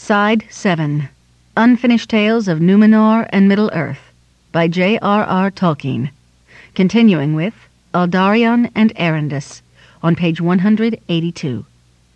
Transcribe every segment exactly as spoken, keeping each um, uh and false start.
Side seven. Unfinished Tales of Numenor and Middle-earth by J R R Tolkien. Continuing with Aldarion and Erendis on page one hundred eighty-two.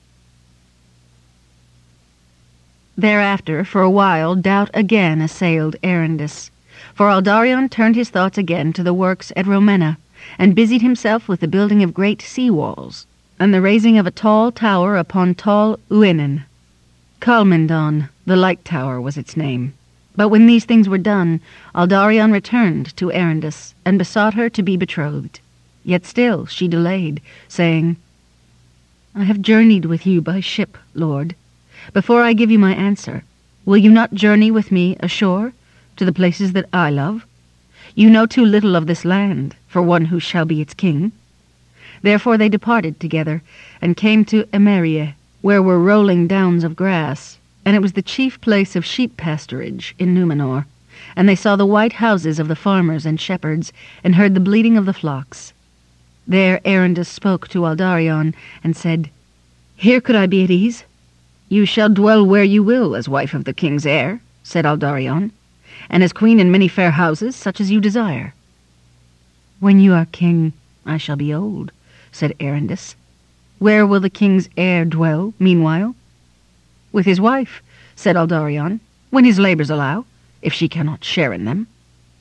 Thereafter, for a while, doubt again assailed Erendis, for Aldarion turned his thoughts again to the works at Romena, and busied himself with the building of great sea-walls, and the raising of a tall tower upon tall Uinen. Kalmendon, the Light Tower, was its name. But when these things were done, Aldarion returned to Erendis, and besought her to be betrothed. Yet still she delayed, saying, "I have journeyed with you by ship, Lord. Before I give you my answer, will you not journey with me ashore, to the places that I love? You know too little of this land, for one who shall be its king." Therefore they departed together, and came to Emerie, where were rolling downs of grass, and it was the chief place of sheep pasturage in Numenor, and they saw the white houses of the farmers and shepherds, and heard the bleating of the flocks. There Erendis spoke to Aldarion, and said, "Here could I be at ease?" "You shall dwell where you will, as wife of the king's heir," said Aldarion, "and as queen in many fair houses, such as you desire." "When you are king, I shall be old," said Erendis. "Where will the king's heir dwell, meanwhile?" "With his wife," said Aldarion, "when his labours allow, if she cannot share in them."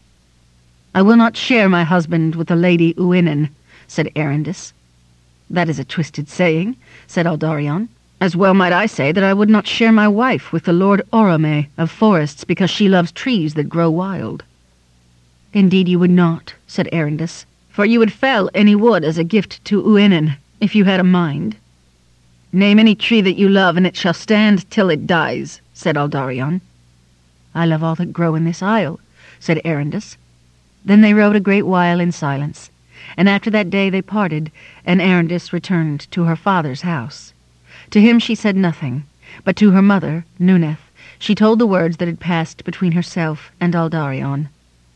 "I will not share my husband with the Lady Uinen," said Erendis. "That is a twisted saying," said Aldarion. "As well might I say that I would not share my wife with the Lord Orome of forests because she loves trees that grow wild." "Indeed you would not," said Erendis, "for you would fell any wood as a gift to Uinen, if you had a mind." "Name any tree that you love, and it shall stand till it dies," said Aldarion. "I love all that grow in this isle," said Erendis. Then they rode a great while in silence, and after that day they parted, and Erendis returned to her father's house. To him she said nothing, but to her mother, Nuneth, she told the words that had passed between herself and Aldarion.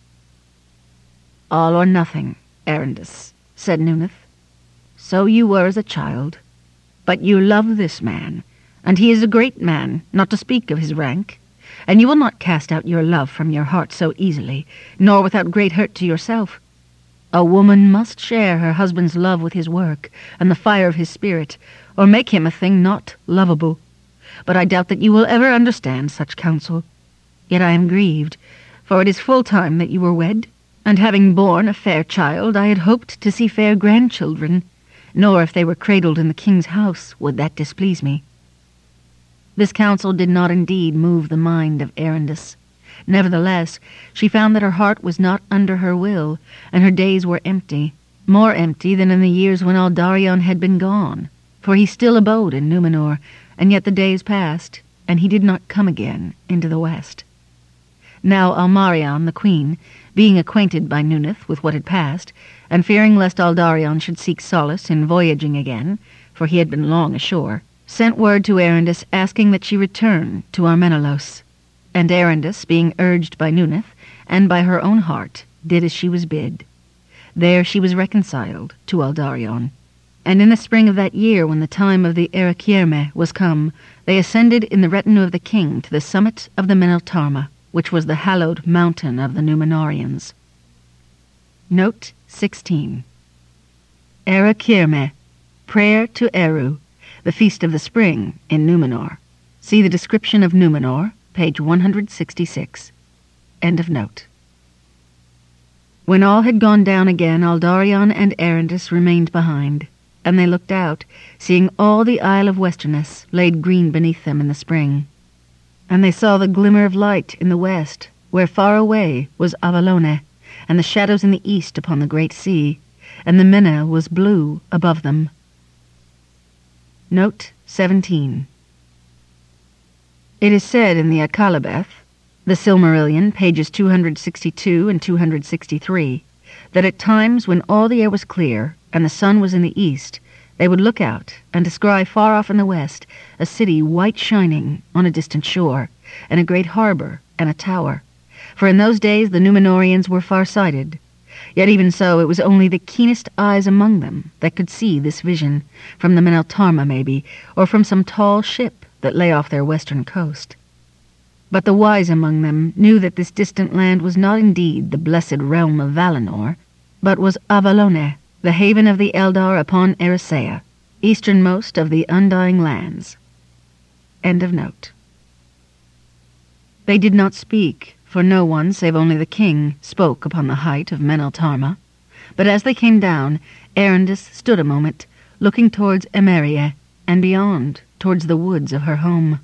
"All or nothing, Erendis," said Nuneth. "So you were as a child. But you love this man, and he is a great man, not to speak of his rank, and you will not cast out your love from your heart so easily, nor without great hurt to yourself. A woman must share her husband's love with his work, and the fire of his spirit, or make him a thing not lovable. But I doubt that you will ever understand such counsel. Yet I am grieved, for it is full time that you were wed, and having borne a fair child, I had hoped to see fair grandchildren, nor if they were cradled in the king's house would that displease me." This counsel did not indeed move the mind of Erendis. Nevertheless, she found that her heart was not under her will, and her days were empty, more empty than in the years when Aldarion had been gone, for he still abode in Numenor, and yet the days passed, and he did not come again into the west. Now Almarion, the queen, being acquainted by Nuneth with what had passed, and fearing lest Aldarion should seek solace in voyaging again, for he had been long ashore, sent word to Erendis asking that she return to Armenelos. And Erendis, being urged by Nuneth, and by her own heart, did as she was bid. There she was reconciled to Aldarion. And in the spring of that year, when the time of the Erekierme was come, they ascended in the retinue of the king to the summit of the Meneltarma, which was the hallowed mountain of the Numenorians. Note sixteen. Erekierme, prayer to Eru, the feast of the spring in Numenor. See the description of Numenor, page one hundred sixty-six. End of note. When all had gone down again, Aldarion and Erendis remained behind, and they looked out, seeing all the Isle of Westerness laid green beneath them in the spring. And they saw the glimmer of light in the west, where far away was Avalone, and the shadows in the east upon the great sea, and the Menna was blue above them. Note seventeen. It is said in the Akallabeth, the Silmarillion, pages two hundred sixty-two and two hundred sixty-three, that at times when all the air was clear, and the sun was in the east, they would look out and descry far off in the west a city white shining on a distant shore, and a great harbour and a tower. For in those days the Numenorians were far-sighted. Yet even so it was only the keenest eyes among them that could see this vision, from the Meneltarma maybe, or from some tall ship that lay off their western coast. But the wise among them knew that this distant land was not indeed the blessed realm of Valinor, but was Avalone, the haven of the Eldar upon Eressëa, easternmost of the Undying Lands. End of note. They did not speak, for no one, save only the king, spoke upon the height of Meneltarma. But as they came down, Erendis stood a moment, looking towards Emeria, and beyond, towards the woods of her home.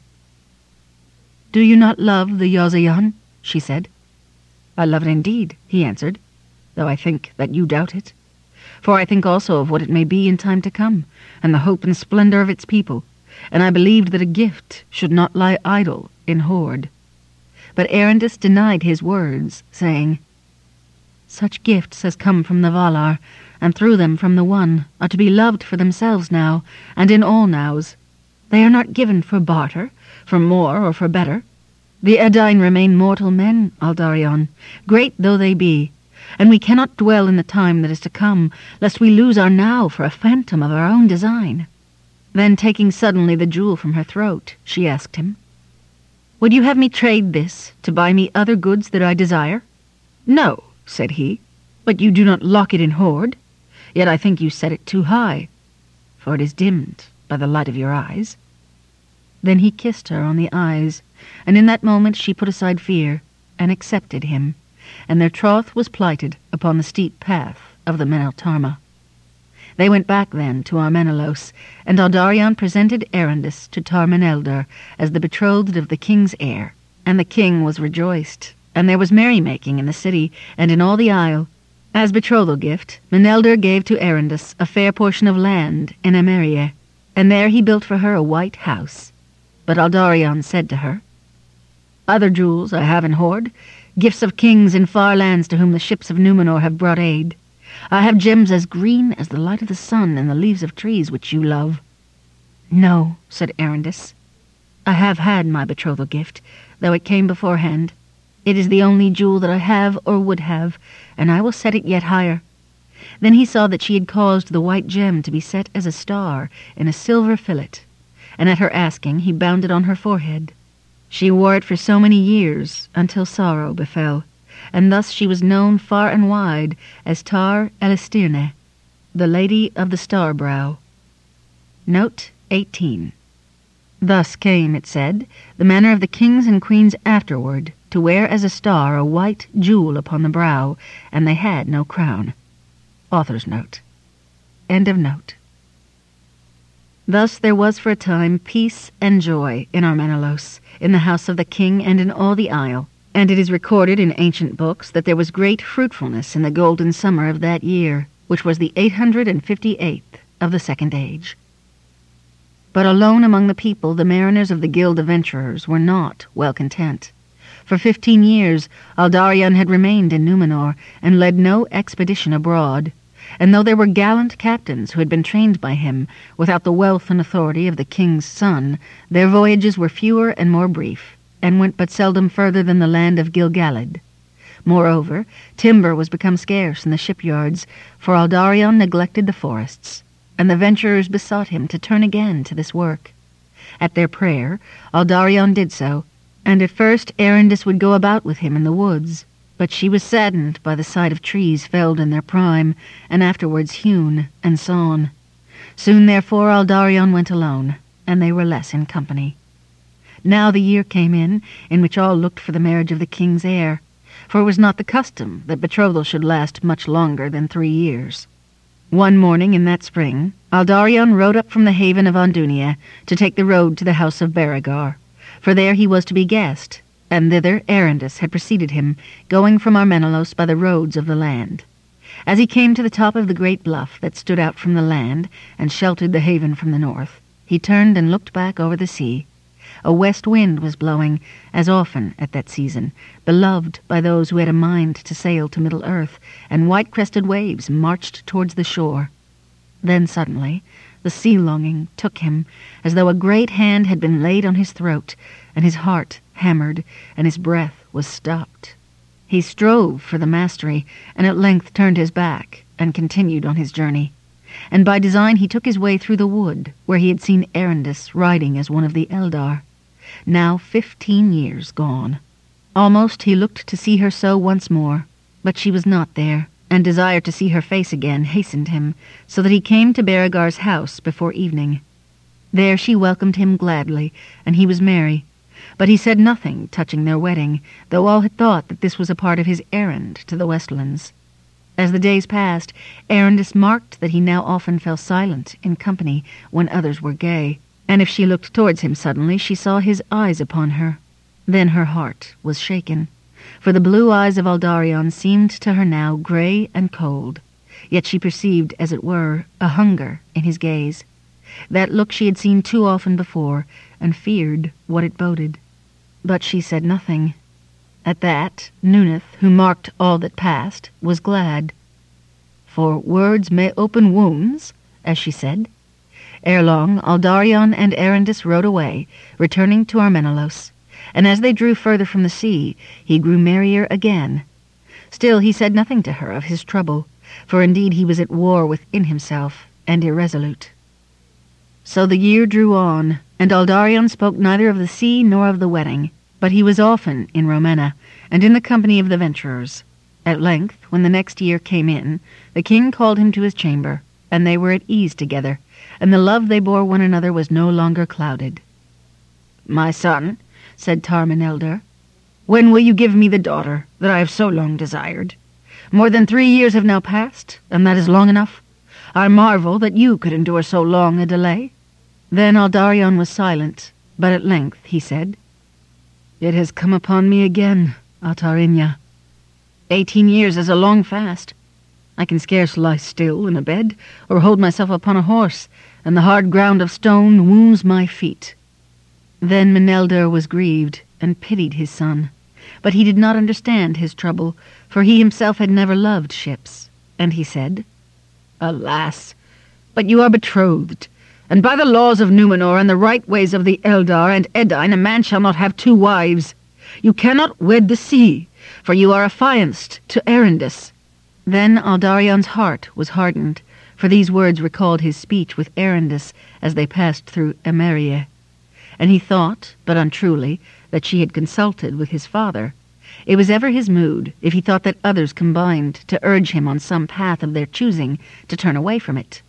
"Do you not love the Yazayan?" she said. "I love it indeed," he answered, "though I think that you doubt it. For I think also of what it may be in time to come, and the hope and splendor of its people, and I believed that a gift should not lie idle in hoard." But Erendis denied his words, saying, "Such gifts as come from the Valar, and through them from the One, are to be loved for themselves now, and in all nows. They are not given for barter, for more or for better. The Edain remain mortal men, Aldarion, great though they be, and we cannot dwell in the time that is to come, lest we lose our now for a phantom of our own design." Then, taking suddenly the jewel from her throat, she asked him, "Would you have me trade this to buy me other goods that I desire?" "No," said he, "but you do not lock it in hoard. Yet I think you set it too high, for it is dimmed by the light of your eyes." Then he kissed her on the eyes, and in that moment she put aside fear, and accepted him, and their troth was plighted upon the steep path of the Meneltarma. They went back then to Armenelos, and Aldarion presented Erendis to Tarmaneldur as the betrothed of the king's heir, and the king was rejoiced, and there was merrymaking in the city and in all the isle. As betrothal gift, Meneldur gave to Erendis a fair portion of land in Emeria, and there he built for her a white house. But Aldarion said to her, "Other jewels I have in hoard, gifts of kings in far lands to whom the ships of Numenor have brought aid. I have gems as green as the light of the sun and the leaves of trees which you love." "No," said Erendis. "I have had my betrothal gift, though it came beforehand. It is the only jewel that I have or would have, and I will set it yet higher." Then he saw that she had caused the white gem to be set as a star in a silver fillet, and at her asking he bound it on her forehead. She wore it for so many years, until sorrow befell, and thus she was known far and wide as Tar Elistirne, the Lady of the Star-Brow. Note eighteen. Thus came, it said, the manner of the kings and queens afterward, to wear as a star a white jewel upon the brow, and they had no crown. Author's note. End of note. Thus there was for a time peace and joy in Armenelos, in the house of the king and in all the isle, and it is recorded in ancient books that there was great fruitfulness in the golden summer of that year, which was the eight hundred and fifty-eighth of the Second Age. But alone among the people the mariners of the Guild of Venturers were not well content. For fifteen years Aldarion had remained in Numenor, and led no expedition abroad, and though there were gallant captains who had been trained by him, without the wealth and authority of the king's son, their voyages were fewer and more brief, and went but seldom further than the land of Gil-galad. Moreover, timber was become scarce in the shipyards, for Aldarion neglected the forests, and the venturers besought him to turn again to this work. At their prayer, Aldarion did so, and at first Erendis would go about with him in the woods, but she was saddened by the sight of trees felled in their prime, and afterwards hewn and sawn. Soon therefore Aldarion went alone, and they were less in company. Now the year came in, in which all looked for the marriage of the king's heir, for it was not the custom that betrothal should last much longer than three years. One morning in that spring, Aldarion rode up from the haven of Andunia to take the road to the house of Beregar, for there he was to be guest, and thither Erendis had preceded him, going from Armenelos by the roads of the land. As he came to the top of the great bluff that stood out from the land and sheltered the haven from the north, he turned and looked back over the sea. A west wind was blowing, as often at that season, beloved by those who had a mind to sail to Middle-earth, and white-crested waves marched towards the shore. Then suddenly the sea-longing took him, as though a great hand had been laid on his throat, and his heart hammered, and his breath was stopped. He strove for the mastery, and at length turned his back, and continued on his journey. And by design he took his way through the wood, where he had seen Erendis riding as one of the Eldar. now fifteen years gone. Almost he looked to see her so once more, but she was not there, and desire to see her face again hastened him, so that he came to Berengar's house before evening. There she welcomed him gladly, and he was merry, but he said nothing touching their wedding, though all had thought that this was a part of his errand to the Westlands. As the days passed, Arindis marked that he now often fell silent in company when others were gay, and if she looked towards him suddenly, she saw his eyes upon her. Then her heart was shaken, for the blue eyes of Aldarion seemed to her now grey and cold, yet she perceived, as it were, a hunger in his gaze. That look she had seen too often before, and feared what it boded. But she said nothing. At that, Nuneth, who marked all that passed, was glad. For words may open wounds, as she said. Ere long, Aldarion and Arindis rode away, returning to Armenelos, and as they drew further from the sea, he grew merrier again. Still he said nothing to her of his trouble, for indeed he was at war within himself, and irresolute. So the year drew on, and Aldarion spoke neither of the sea nor of the wedding, but he was often in Romena, and in the company of the venturers. At length, when the next year came in, the king called him to his chamber, and they were at ease together, and the love they bore one another was no longer clouded. "My son," said Tarmanelder, "when will you give me the daughter that I have so long desired? More than three years have now passed, and that is long enough. I marvel that you could endure so long a delay." Then Aldarion was silent, but at length he said, "It has come upon me again, Altarinya. Eighteen years is a long fast. I can scarce lie still in a bed, or hold myself upon a horse, and the hard ground of stone wounds my feet." Then Menelder was grieved, and pitied his son, but he did not understand his trouble, for he himself had never loved ships, and he said, "Alas, but you are betrothed, and by the laws of Numenor and the right ways of the Eldar and Edain, a man shall not have two wives. You cannot wed the sea, for you are affianced to Arindis." Then Aldarion's heart was hardened, for these words recalled his speech with Arindis as they passed through Emeria, and he thought, but untruly, that she had consulted with his father. It was ever his mood, if he thought that others combined to urge him on some path of their choosing, to turn away from it.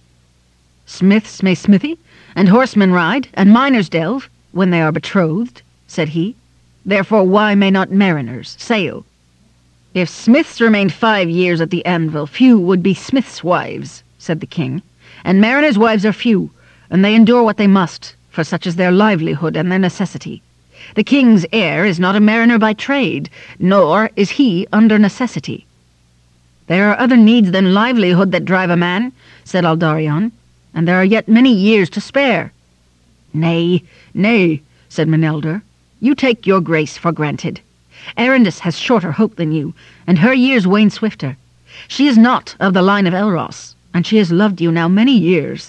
"Smiths may smithy, and horsemen ride, and miners delve, when they are betrothed," said he. "Therefore why may not mariners sail? If smiths remained five years at the anvil, few would be smiths' wives," said the king. "And mariners' wives are few, and they endure what they must, for such is their livelihood and their necessity. The king's heir is not a mariner by trade, nor is he under necessity." "There are other needs than livelihood that drive a man," said Aldarion, "and there are yet many years to spare." "Nay, nay," said Menelder, "you take your grace for granted. Arindis has shorter hope than you, and her years wane swifter. She is not of the line of Elros, and she has loved you now many years."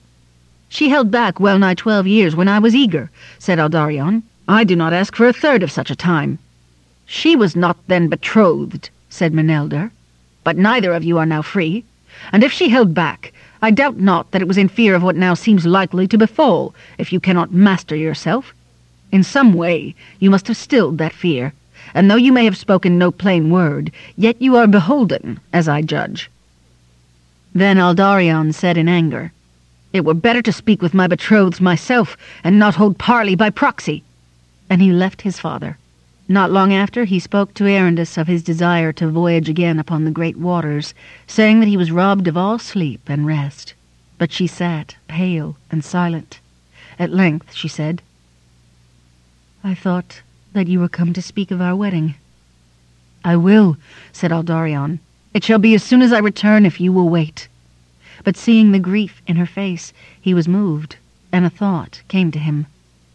"She held back well nigh twelve years when I was eager," said Aldarion. "I do not ask for a third of such a time." "She was not then betrothed," said Menelder, "but neither of you are now free, and if she held back, I doubt not that it was in fear of what now seems likely to befall, if you cannot master yourself. In some way you must have stilled that fear, and though you may have spoken no plain word, yet you are beholden, as I judge." Then Aldarion said in anger, "It were better to speak with my betrothed myself, and not hold parley by proxy." And he left his father. Not long after, he spoke to Arindis of his desire to voyage again upon the great waters, saying that he was robbed of all sleep and rest. But she sat, pale and silent. At length she said, "I thought that you were come to speak of our wedding." "I will," said Aldarion. "It shall be as soon as I return, if you will wait." But seeing the grief in her face, he was moved, and a thought came to him.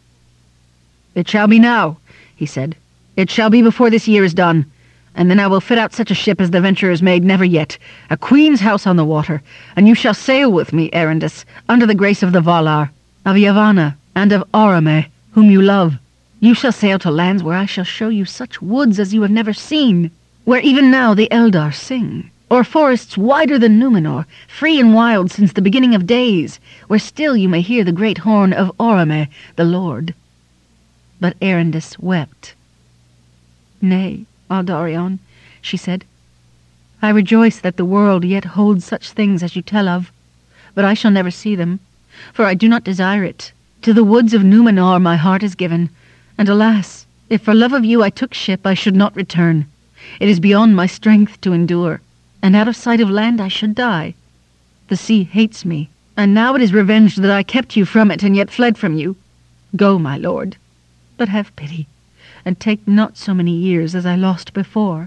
"It shall be now," he said. "It shall be before this year is done, and then I will fit out such a ship as the venturers made never yet, a queen's house on the water, and you shall sail with me, Arindis, under the grace of the Valar, of Yavanna, and of Orome, whom you love. You shall sail to lands where I shall show you such woods as you have never seen, where even now the Eldar sing, or forests wider than Numenor, free and wild since the beginning of days, where still you may hear the great horn of Orome, the Lord." But Arindis wept. "Nay, Aldarion," she said, "I rejoice that the world yet holds such things as you tell of, but I shall never see them, for I do not desire it. To the woods of Numenor my heart is given, and alas, if for love of you I took ship, I should not return. It is beyond my strength to endure, and out of sight of land I should die. The sea hates me, and now it is revenged that I kept you from it and yet fled from you. Go, my lord, but have pity, and take not so many years as I lost before."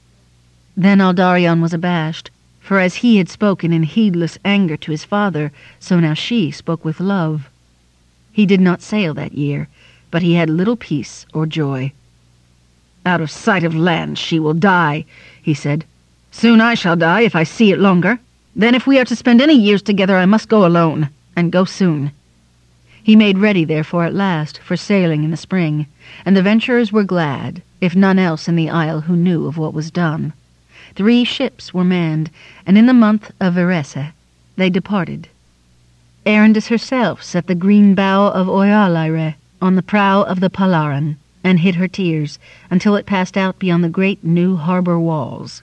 Then Aldarion was abashed, for as he had spoken in heedless anger to his father, so now she spoke with love. He did not sail that year, but he had little peace or joy. "Out of sight of land she will die," he said. "Soon I shall die if I see it longer. Then if we are to spend any years together I must go alone, and go soon." He made ready, therefore, at last, for sailing in the spring, and the venturers were glad, if none else in the isle who knew of what was done. Three ships were manned, and in the month of Verese they departed. Arindis herself set the green bough of Oialaire on the prow of the Palaran, and hid her tears until it passed out beyond the great new harbour walls.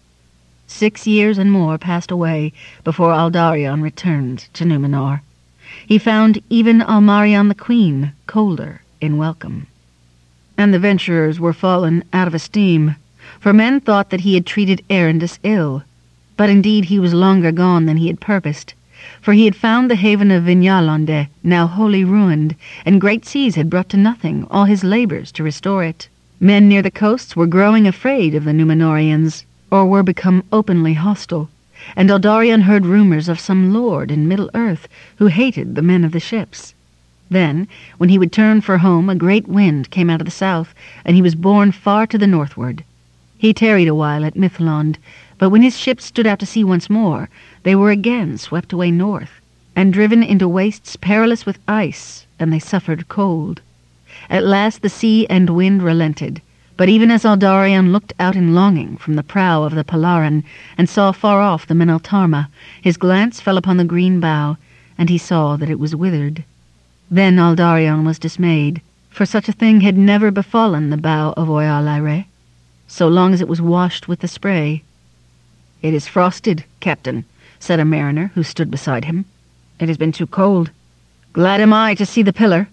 Six years and more passed away before Aldarion returned to Numenor. He found even Almarion the Queen colder in welcome. And the venturers were fallen out of esteem, for men thought that he had treated Arindis ill. But indeed he was longer gone than he had purposed, for he had found the haven of Vignalonde now wholly ruined, and great seas had brought to nothing all his labours to restore it. Men near the coasts were growing afraid of the Numenorians, or were become openly hostile, and Aldarion heard rumours of some lord in Middle-earth who hated the men of the ships. Then, when he would turn for home, a great wind came out of the south, and he was borne far to the northward. He tarried a while at Mithlond, but when his ships stood out to sea once more, they were again swept away north, and driven into wastes perilous with ice, and they suffered cold. At last the sea and wind relented, but even as Aldarion looked out in longing from the prow of the Palaran, and saw far off the Meneltarma, his glance fell upon the green bough, and he saw that it was withered. Then Aldarion was dismayed, for such a thing had never befallen the bough of Oialaire, so long as it was washed with the spray. "It is frosted, Captain," said a mariner who stood beside him. "It has been too cold. Glad am I to see the pillar."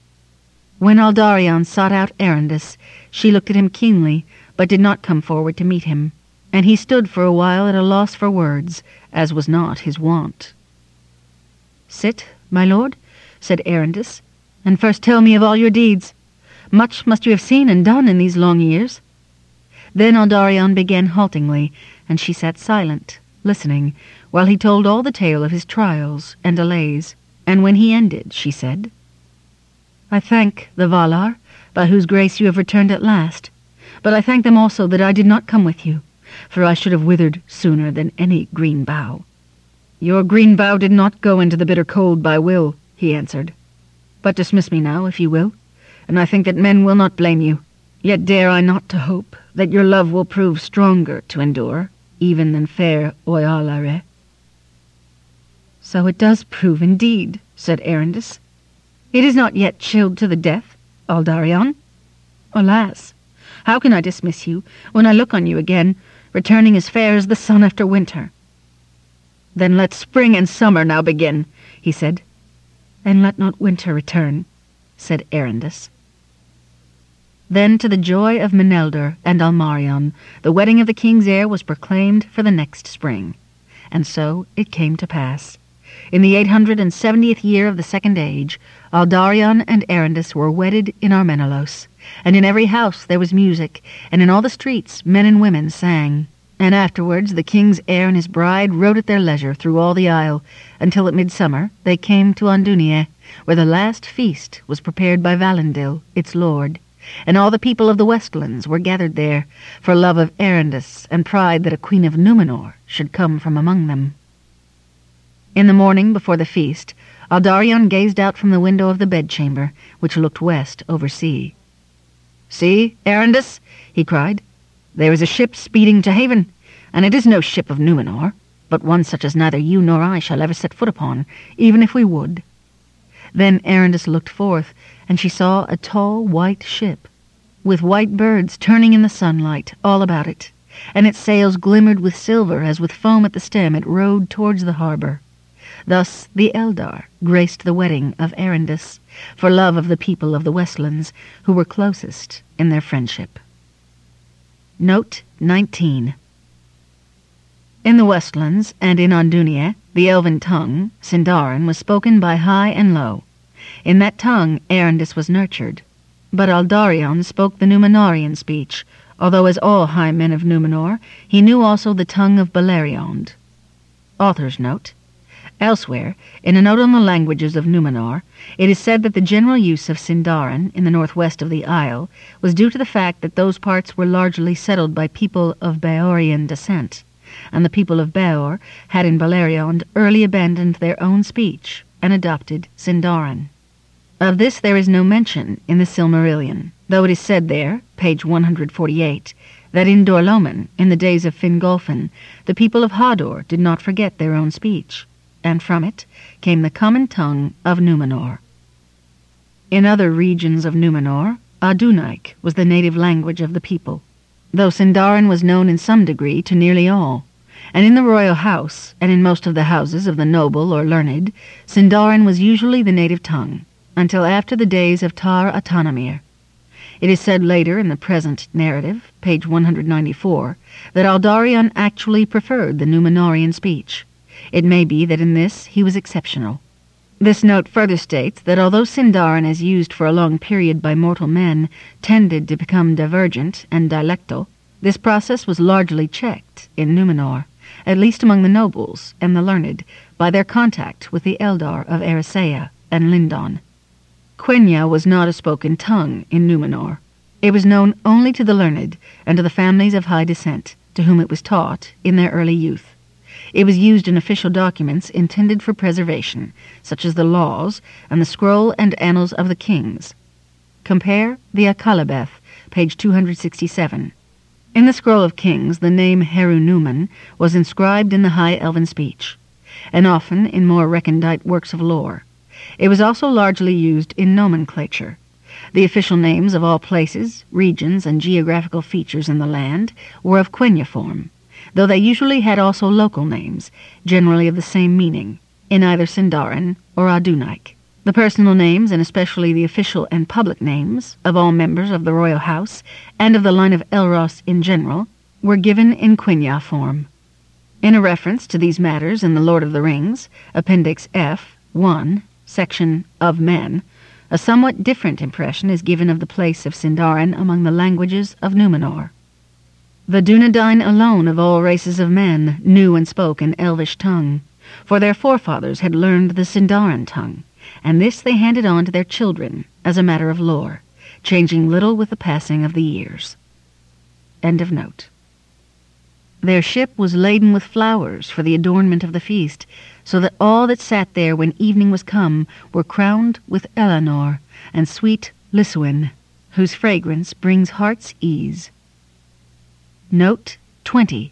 When Aldarion sought out Arindis, she looked at him keenly, but did not come forward to meet him, and he stood for a while at a loss for words, as was not his wont. "Sit, my lord," said Arindis, "and first tell me of all your deeds. Much must you have seen and done in these long years." Then Aldarion began haltingly, and she sat silent, listening, while he told all the tale of his trials and delays, and when he ended, she said, "I thank the Valar, by whose grace you have returned at last, but I thank them also that I did not come with you, for I should have withered sooner than any green bough." "Your green bough did not go into the bitter cold by will," he answered. "But dismiss me now, if you will, and I think that men will not blame you. Yet dare I not to hope that your love will prove stronger to endure, even than fair Oialaire." "So it does prove, indeed," said Arindis. "It is not yet chilled to the death, Aldarion. Alas, how can I dismiss you when I look on you again, returning as fair as the sun after winter?" "Then let spring and summer now begin," he said. "And let not winter return," said Arindis. Then, to the joy of Menelder and Almarion, the wedding of the king's heir was proclaimed for the next spring. And so it came to pass. In the eight hundred and seventieth year of the Second Age, Aldarion and Arindis were wedded in Armenelos, and in every house there was music, and in all the streets men and women sang. And afterwards the king's heir and his bride rode at their leisure through all the isle, until at midsummer they came to Andunie, where the last feast was prepared by Valendil, its lord. And all the people of the Westlands were gathered there, for love of Arindis and pride that a queen of Numenor should come from among them. In the morning before the feast, Aldarion gazed out from the window of the bedchamber, which looked west over sea. "See, Arindis," he cried, "there is a ship speeding to haven, and it is no ship of Numenor, but one such as neither you nor I shall ever set foot upon, even if we would." Then Arindis looked forth, and she saw a tall white ship, with white birds turning in the sunlight all about it, and its sails glimmered with silver as with foam at the stem it rowed towards the harbour. Thus the Eldar graced the wedding of Arendis, for love of the people of the Westlands, who were closest in their friendship. Note nineteen. In the Westlands and in Andunia, the elven tongue, Sindarin, was spoken by high and low. In that tongue Arendis was nurtured, but Aldarion spoke the Númenórean speech, although as all high men of Númenor, he knew also the tongue of Beleriand. Author's note. Elsewhere, in a note on the languages of Númenor, it is said that the general use of Sindarin in the northwest of the Isle was due to the fact that those parts were largely settled by people of Baorian descent, and the people of Baor had in Beleriand early abandoned their own speech and adopted Sindarin. Of this there is no mention in the Silmarillion, though it is said there, page one hundred forty-eight, that in Dor-lómin, in the days of Fingolfin, the people of Hador did not forget their own speech, and from it came the common tongue of Númenor. In other regions of Númenor, Adunaic was the native language of the people, though Sindarin was known in some degree to nearly all, and in the royal house, and in most of the houses of the noble or learned, Sindarin was usually the native tongue, until after the days of Tar Atanamir. It is said later in the present narrative, page one hundred ninety-four, that Aldarion actually preferred the Númenórean speech. It may be that in this he was exceptional. This note further states that although Sindarin as used for a long period by mortal men tended to become divergent and dialectal, this process was largely checked in Númenor, at least among the nobles and the learned, by their contact with the Eldar of Erisea and Lindon. Quenya was not a spoken tongue in Númenor. It was known only to the learned and to the families of high descent, to whom it was taught in their early youth. It was used in official documents intended for preservation, such as the laws and the scroll and annals of the kings. Compare the Akallabeth, page two hundred sixty-seven. In the Scroll of Kings, the name Heru-Numan was inscribed in the High Elven speech, and often in more recondite works of lore. It was also largely used in nomenclature. The official names of all places, regions, and geographical features in the land were of Quenya form, though they usually had also local names, generally of the same meaning, in either Sindarin or Adunaic. The personal names, and especially the official and public names, of all members of the royal house and of the line of Elros in general, were given in Quenya form. In a reference to these matters in The Lord of the Rings, Appendix F, one, section of Men, a somewhat different impression is given of the place of Sindarin among the languages of Númenor. The Dunedain alone of all races of men knew and spoke an elvish tongue, for their forefathers had learned the Sindarin tongue, and this they handed on to their children as a matter of lore, changing little with the passing of the years. End of note. Their ship was laden with flowers for the adornment of the feast, so that all that sat there when evening was come were crowned with Elanor and sweet Liswyn, whose fragrance brings heart's ease. Note twenty.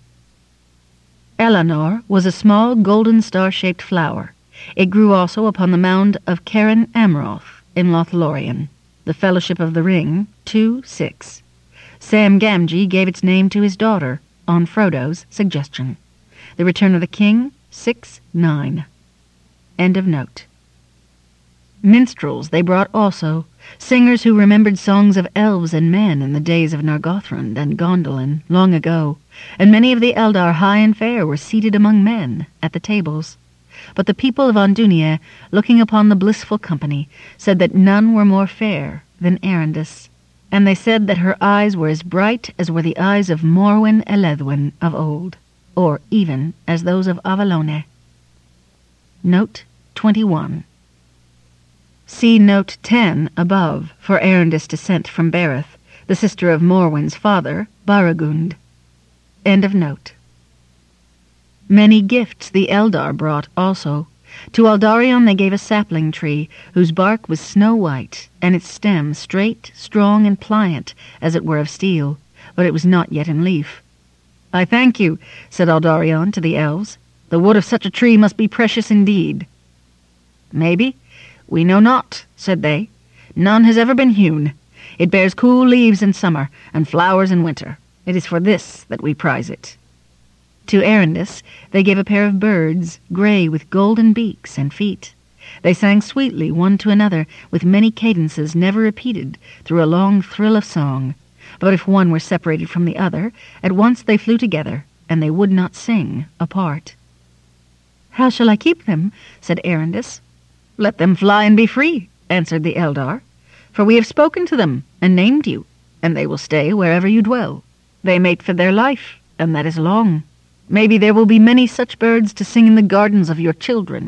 Elanor was a small golden star-shaped flower. It grew also upon the mound of Caren Amroth in Lothlorien. The Fellowship of the Ring, two six. Sam Gamgee gave its name to his daughter, on Frodo's suggestion. The Return of the King, six nine. End of note. Minstrels they brought also, singers who remembered songs of elves and men in the days of Nargothrond and Gondolin long ago, and many of the Eldar high and fair were seated among men at the tables. But the people of Andunia, looking upon the blissful company, said that none were more fair than Arendis, and they said that her eyes were as bright as were the eyes of Morwen Elethwen of old, or even as those of Avalone. Note twenty-one. See Note ten above for Arendis' descent from Berith, the sister of Morwen's father, Baragund. End of note. Many gifts the Eldar brought also. To Aldarion they gave a sapling tree, whose bark was snow-white, and its stem straight, strong, and pliant, as it were of steel, but it was not yet in leaf. "I thank you," said Aldarion to the elves. "The wood of such a tree must be precious indeed." "Maybe. We know not," said they. None has ever been hewn. It bears cool leaves in summer and flowers in winter. It is for this that we prize it." To Arindis they gave a pair of birds, grey with golden beaks and feet. They sang sweetly one to another, with many cadences never repeated, through a long thrill of song. But if one were separated from the other, at once they flew together, and they would not sing apart. "How shall I keep them?" said Arindis. "Let them fly and be free," answered the Eldar. "For we have spoken to them, and named you, and they will stay wherever you dwell. They mate for their life, and that is long. Maybe there will be many such birds to sing in the gardens of your children."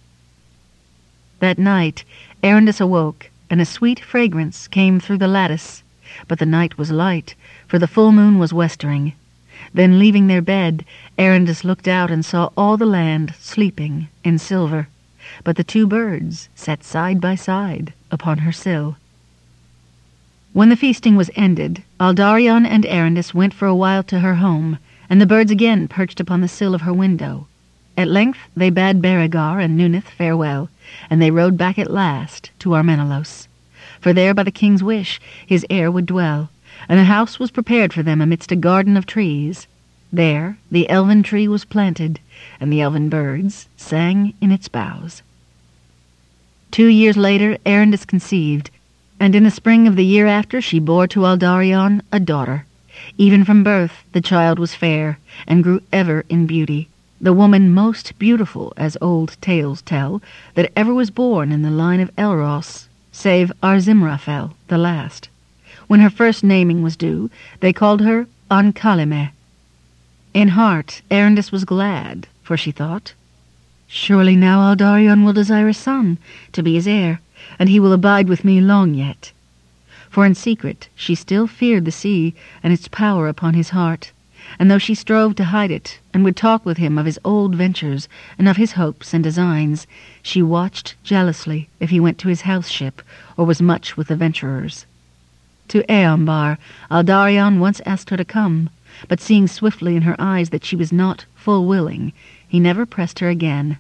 That night Arindis awoke, and a sweet fragrance came through the lattice. But the night was light, for the full moon was westering. Then, leaving their bed, Arindis looked out and saw all the land sleeping in silver, but the two birds sat side by side upon her sill. When the feasting was ended, Aldarion and Arindis went for a while to her home, and the birds again perched upon the sill of her window. At length they bade Berengar and Nunith farewell, and they rode back at last to Armenelos. For there, by the king's wish, his heir would dwell, and a house was prepared for them amidst a garden of trees. There the elven tree was planted, and the elven birds sang in its boughs. Two years later Arindis conceived, and in the spring of the year after she bore to Aldarion a daughter. Even from birth the child was fair, and grew ever in beauty, the woman most beautiful, as old tales tell, that ever was born in the line of Elros, save Arzimrafel, the last. When her first naming was due, they called her Ankalime. In heart Arindis was glad, for she thought, "Surely now Aldarion will desire a son to be his heir, and he will abide with me long yet." For in secret she still feared the sea and its power upon his heart, and though she strove to hide it, and would talk with him of his old ventures and of his hopes and designs, she watched jealously if he went to his house ship or was much with the venturers. To Eambar Aldarion once asked her to come, but seeing swiftly in her eyes that she was not full willing, he never pressed her again.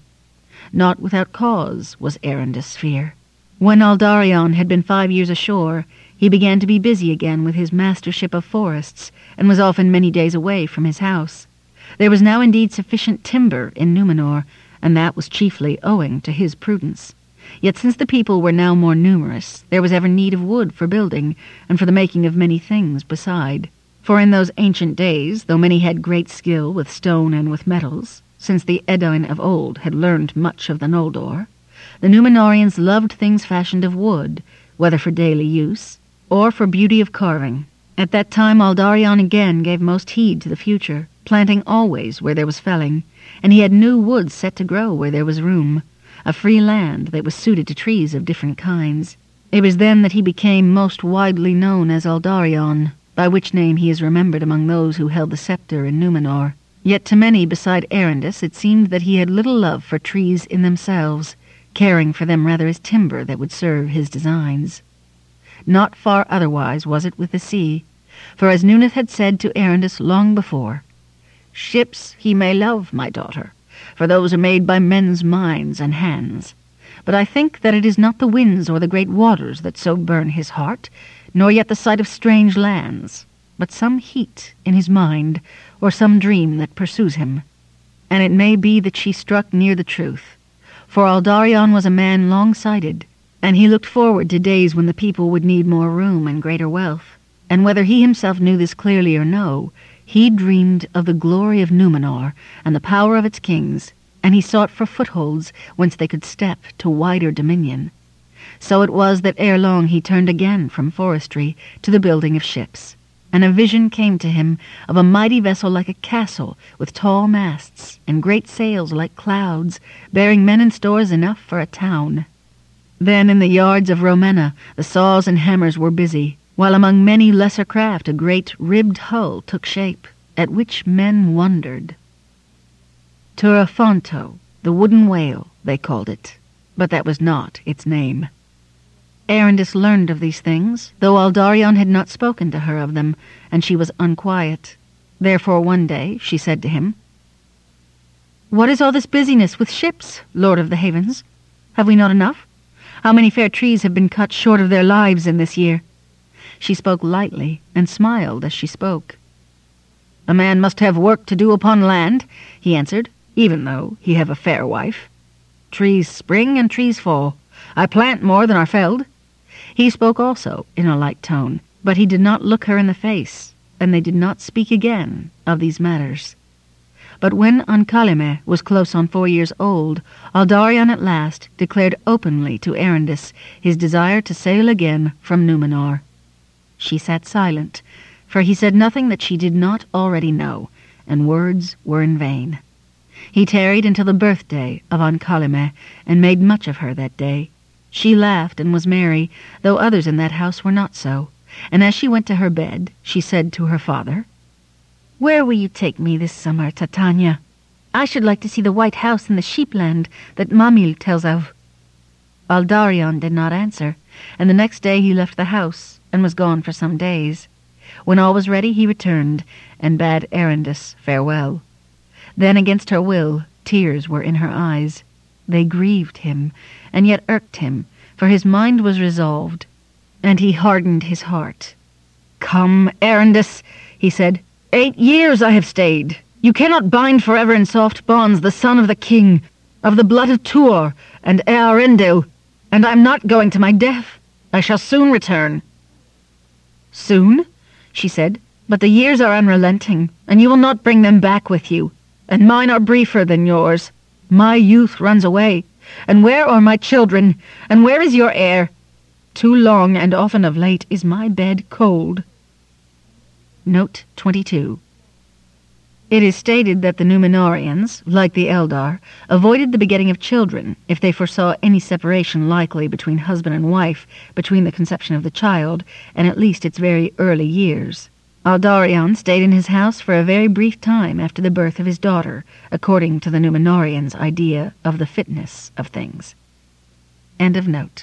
Not without cause was Arindis' fear. When Aldarion had been five years ashore, he began to be busy again with his mastership of forests, and was often many days away from his house. There was now indeed sufficient timber in Numenor, and that was chiefly owing to his prudence. Yet since the people were now more numerous, there was ever need of wood for building, and for the making of many things beside. For in those ancient days, though many had great skill with stone and with metals, since the Edain of old had learned much of the Noldor, the Numenorians loved things fashioned of wood, whether for daily use, or for beauty of carving. At that time Aldarion again gave most heed to the future, planting always where there was felling, and he had new woods set to grow where there was room, a free land that was suited to trees of different kinds. It was then that he became most widely known as Aldarion, by which name he is remembered among those who held the scepter in Numenor. Yet to many beside Arindis it seemed that he had little love for trees in themselves, caring for them rather as timber that would serve his designs. Not far otherwise was it with the sea, for as Nunith had said to Arindis long before, "Ships he may love, my daughter, for those are made by men's minds and hands. But I think that it is not the winds or the great waters that so burn his heart, nor yet the sight of strange lands, but some heat in his mind, or some dream that pursues him." And it may be that she struck near the truth, for Aldarion was a man long-sighted, and he looked forward to days when the people would need more room and greater wealth, and whether he himself knew this clearly or no, he dreamed of the glory of Numenor and the power of its kings, and he sought for footholds whence they could step to wider dominion. So it was that ere long he turned again from forestry to the building of ships, and a vision came to him of a mighty vessel like a castle, with tall masts and great sails like clouds, bearing men and stores enough for a town. Then in the yards of Romena the saws and hammers were busy, while among many lesser craft a great ribbed hull took shape, at which men wondered. Turafonto, the wooden whale, they called it, but that was not its name. Arindis learned of these things, though Aldarion had not spoken to her of them, and she was unquiet. Therefore one day she said to him, "What is all this busyness with ships, Lord of the Havens? Have we not enough? How many fair trees have been cut short of their lives in this year?" She spoke lightly, and smiled as she spoke. "A man must have work to do upon land," he answered, "even though he have a fair wife. Trees spring and trees fall. I plant more than are felled." He spoke also in a light tone, but he did not look her in the face, and they did not speak again of these matters. But when Oncalime was close on four years old, Aldarion at last declared openly to Arendis his desire to sail again from Numenor. She sat silent, for he said nothing that she did not already know, and words were in vain. He tarried until the birthday of Oncalime, and made much of her that day. She laughed and was merry, though others in that house were not so, and as she went to her bed, she said to her father, "Where will you take me this summer, Titania? I should like to see the white house in the sheepland that Mamil tells of." Aldarion did not answer, and the next day he left the house, and was gone for some days. When all was ready, he returned, and bade Arendis farewell. Then, against her will, tears were in her eyes. They grieved him, and yet irked him, for his mind was resolved, and he hardened his heart. "Come, Arendis," he said, "eight years I have stayed. You cannot bind forever in soft bonds the son of the king, of the blood of Tuor and Earendil, and I am not going to my death. I shall soon return." "Soon?" she said, "but the years are unrelenting, and you will not bring them back with you, and mine are briefer than yours. My youth runs away, and where are my children, and where is your heir? Too long and often of late is my bed cold." Note twenty-two. It is stated that the Numenorians, like the Eldar, avoided the begetting of children if they foresaw any separation likely between husband and wife between the conception of the child and at least its very early years. Aldarion stayed in his house for a very brief time after the birth of his daughter, according to the Numenorians' idea of the fitness of things. End of note.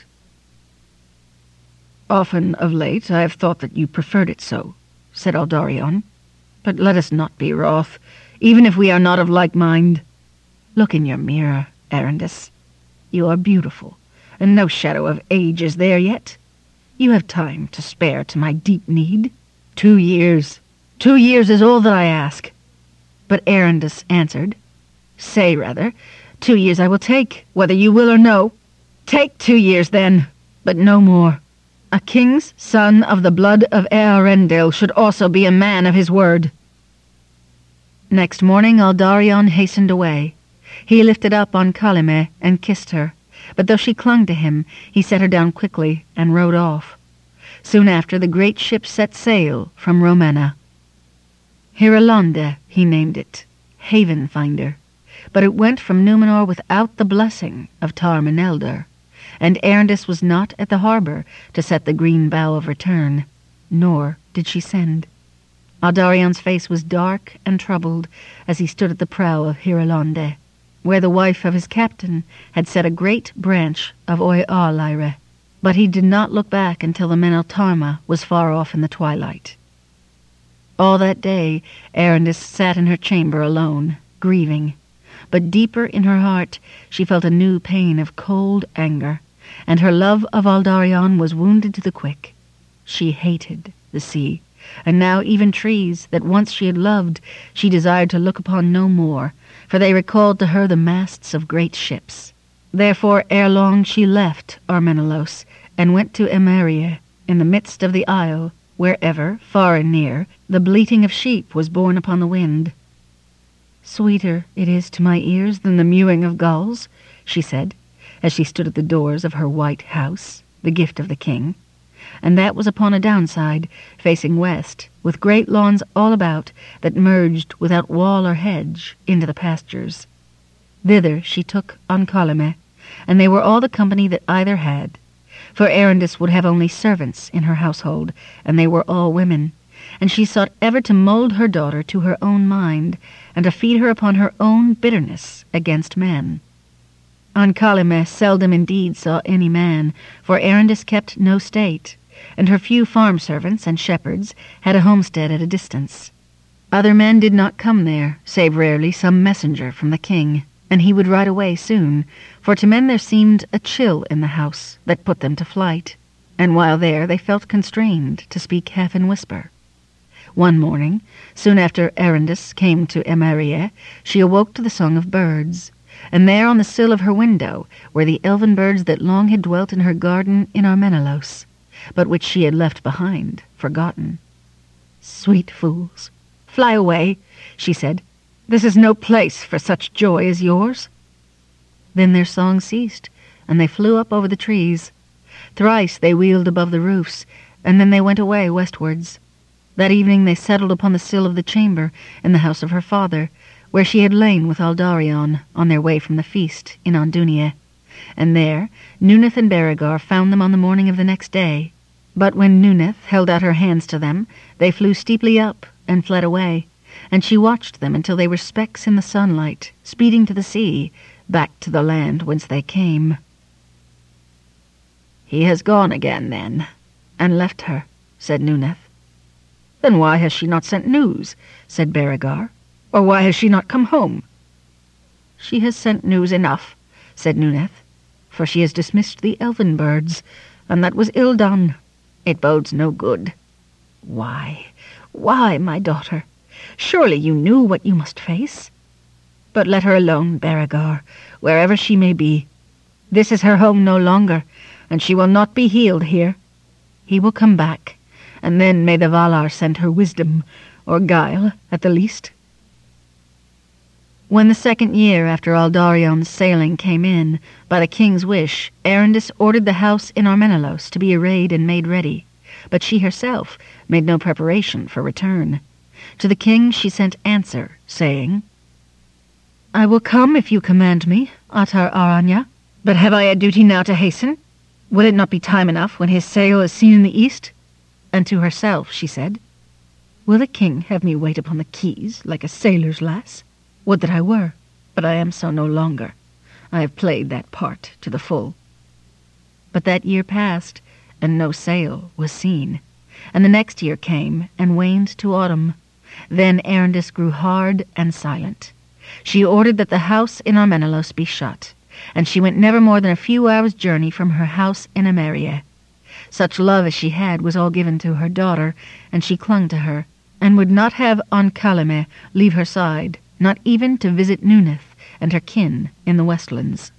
"Often of late I have thought that you preferred it so," said Aldarion. "But let us not be wroth, even if we are not of like mind. Look in your mirror, Arendis. You are beautiful, and no shadow of age is there yet. You have time to spare to my deep need. Two years. Two years is all that I ask." But Arendis answered, "Say, rather, two years I will take, whether you will or no. Take two years, then, but no more. A king's son of the blood of Earendil should also be a man of his word." Next morning Aldarion hastened away. He lifted up Oncalime and kissed her, but though she clung to him, he set her down quickly and rode off. Soon after, the great ship set sail from Romena. Hirelonde, he named it, Haven Finder, but it went from Numenor without the blessing of Tar-Minelder, and Arendis was not at the harbor to set the green bow of return, nor did she send. Aldarion's face was dark and troubled as he stood at the prow of Hirelonde, where the wife of his captain had set a great branch of Oiarlyre, but he did not look back until the Meneltarma was far off in the twilight. All that day Arendis sat in her chamber alone, grieving, but deeper in her heart she felt a new pain of cold anger, and her love of Aldarion was wounded to the quick. She hated the sea, and now even trees that once she had loved she desired to look upon no more, for they recalled to her the masts of great ships. Therefore ere long she left Armenelos, and went to Emeria, in the midst of the isle, wherever, far and near, the bleating of sheep was borne upon the wind. "Sweeter it is to my ears than the mewing of gulls," she said, as she stood at the doors of her white house, the gift of the king, and that was upon a downside, facing west, with great lawns all about that merged without wall or hedge into the pastures. Thither she took Oncalime, and they were all the company that either had, for Arendis would have only servants in her household, and they were all women, and she sought ever to mould her daughter to her own mind, and to feed her upon her own bitterness against men. Oncalime seldom indeed saw any man, for Arendis kept no state, and her few farm servants and shepherds had a homestead at a distance. Other men did not come there, save rarely some messenger from the king. and he would ride away soon, for to men there seemed a chill in the house that put them to flight, and while there they felt constrained to speak half in whisper. One morning, soon after Arundus came to Emeria, she awoke to the song of birds, and there on the sill of her window were the elven birds that long had dwelt in her garden in Armenelos, but which she had left behind, forgotten. "Sweet fools, fly away," she said. "This is no place for such joy as yours." Then their song ceased, and they flew up over the trees. Thrice they wheeled above the roofs, and then they went away westwards. That evening they settled upon the sill of the chamber in the house of her father, where she had lain with Aldarion on their way from the feast in Ondunia, and there Nuneth and Beregar found them on the morning of the next day. But when Nuneth held out her hands to them, they flew steeply up and fled away, and she watched them until they were specks in the sunlight, speeding to the sea, back to the land whence they came. "He has gone again, then, and left her," said Nuneth. "Then why has she not sent news?" said Beregar. "Or why has she not come home?" "She has sent news enough," said Nuneth, "for she has dismissed the elven birds, and that was ill done. It bodes no good." "Why, why, my daughter? Surely you knew what you must face? But let her alone, Beregar, wherever she may be. This is her home no longer, and she will not be healed here. He will come back, and then may the Valar send her wisdom, or guile, at the least." When the second year after Aldarion's sailing came in, by the king's wish, Arundus ordered the house in Armenelos to be arrayed and made ready, but she herself made no preparation for return. To the king she sent answer, saying, "I will come if you command me, Atar Aranya, but have I a duty now to hasten? Will it not be time enough when his sail is seen in the east?" And to herself she said, "Will the king have me wait upon the quays like a sailor's lass? Would that I were, but I am so no longer. I have played that part to the full." But that year passed, and no sail was seen, and the next year came, and waned to autumn. Then Arundus grew hard and silent. She ordered that the house in Armenelos be shut, and she went never more than a few hours' journey from her house in Emeria. Such love as she had was all given to her daughter, and she clung to her, and would not have Oncalime leave her side, not even to visit Nuneth and her kin in the Westlands.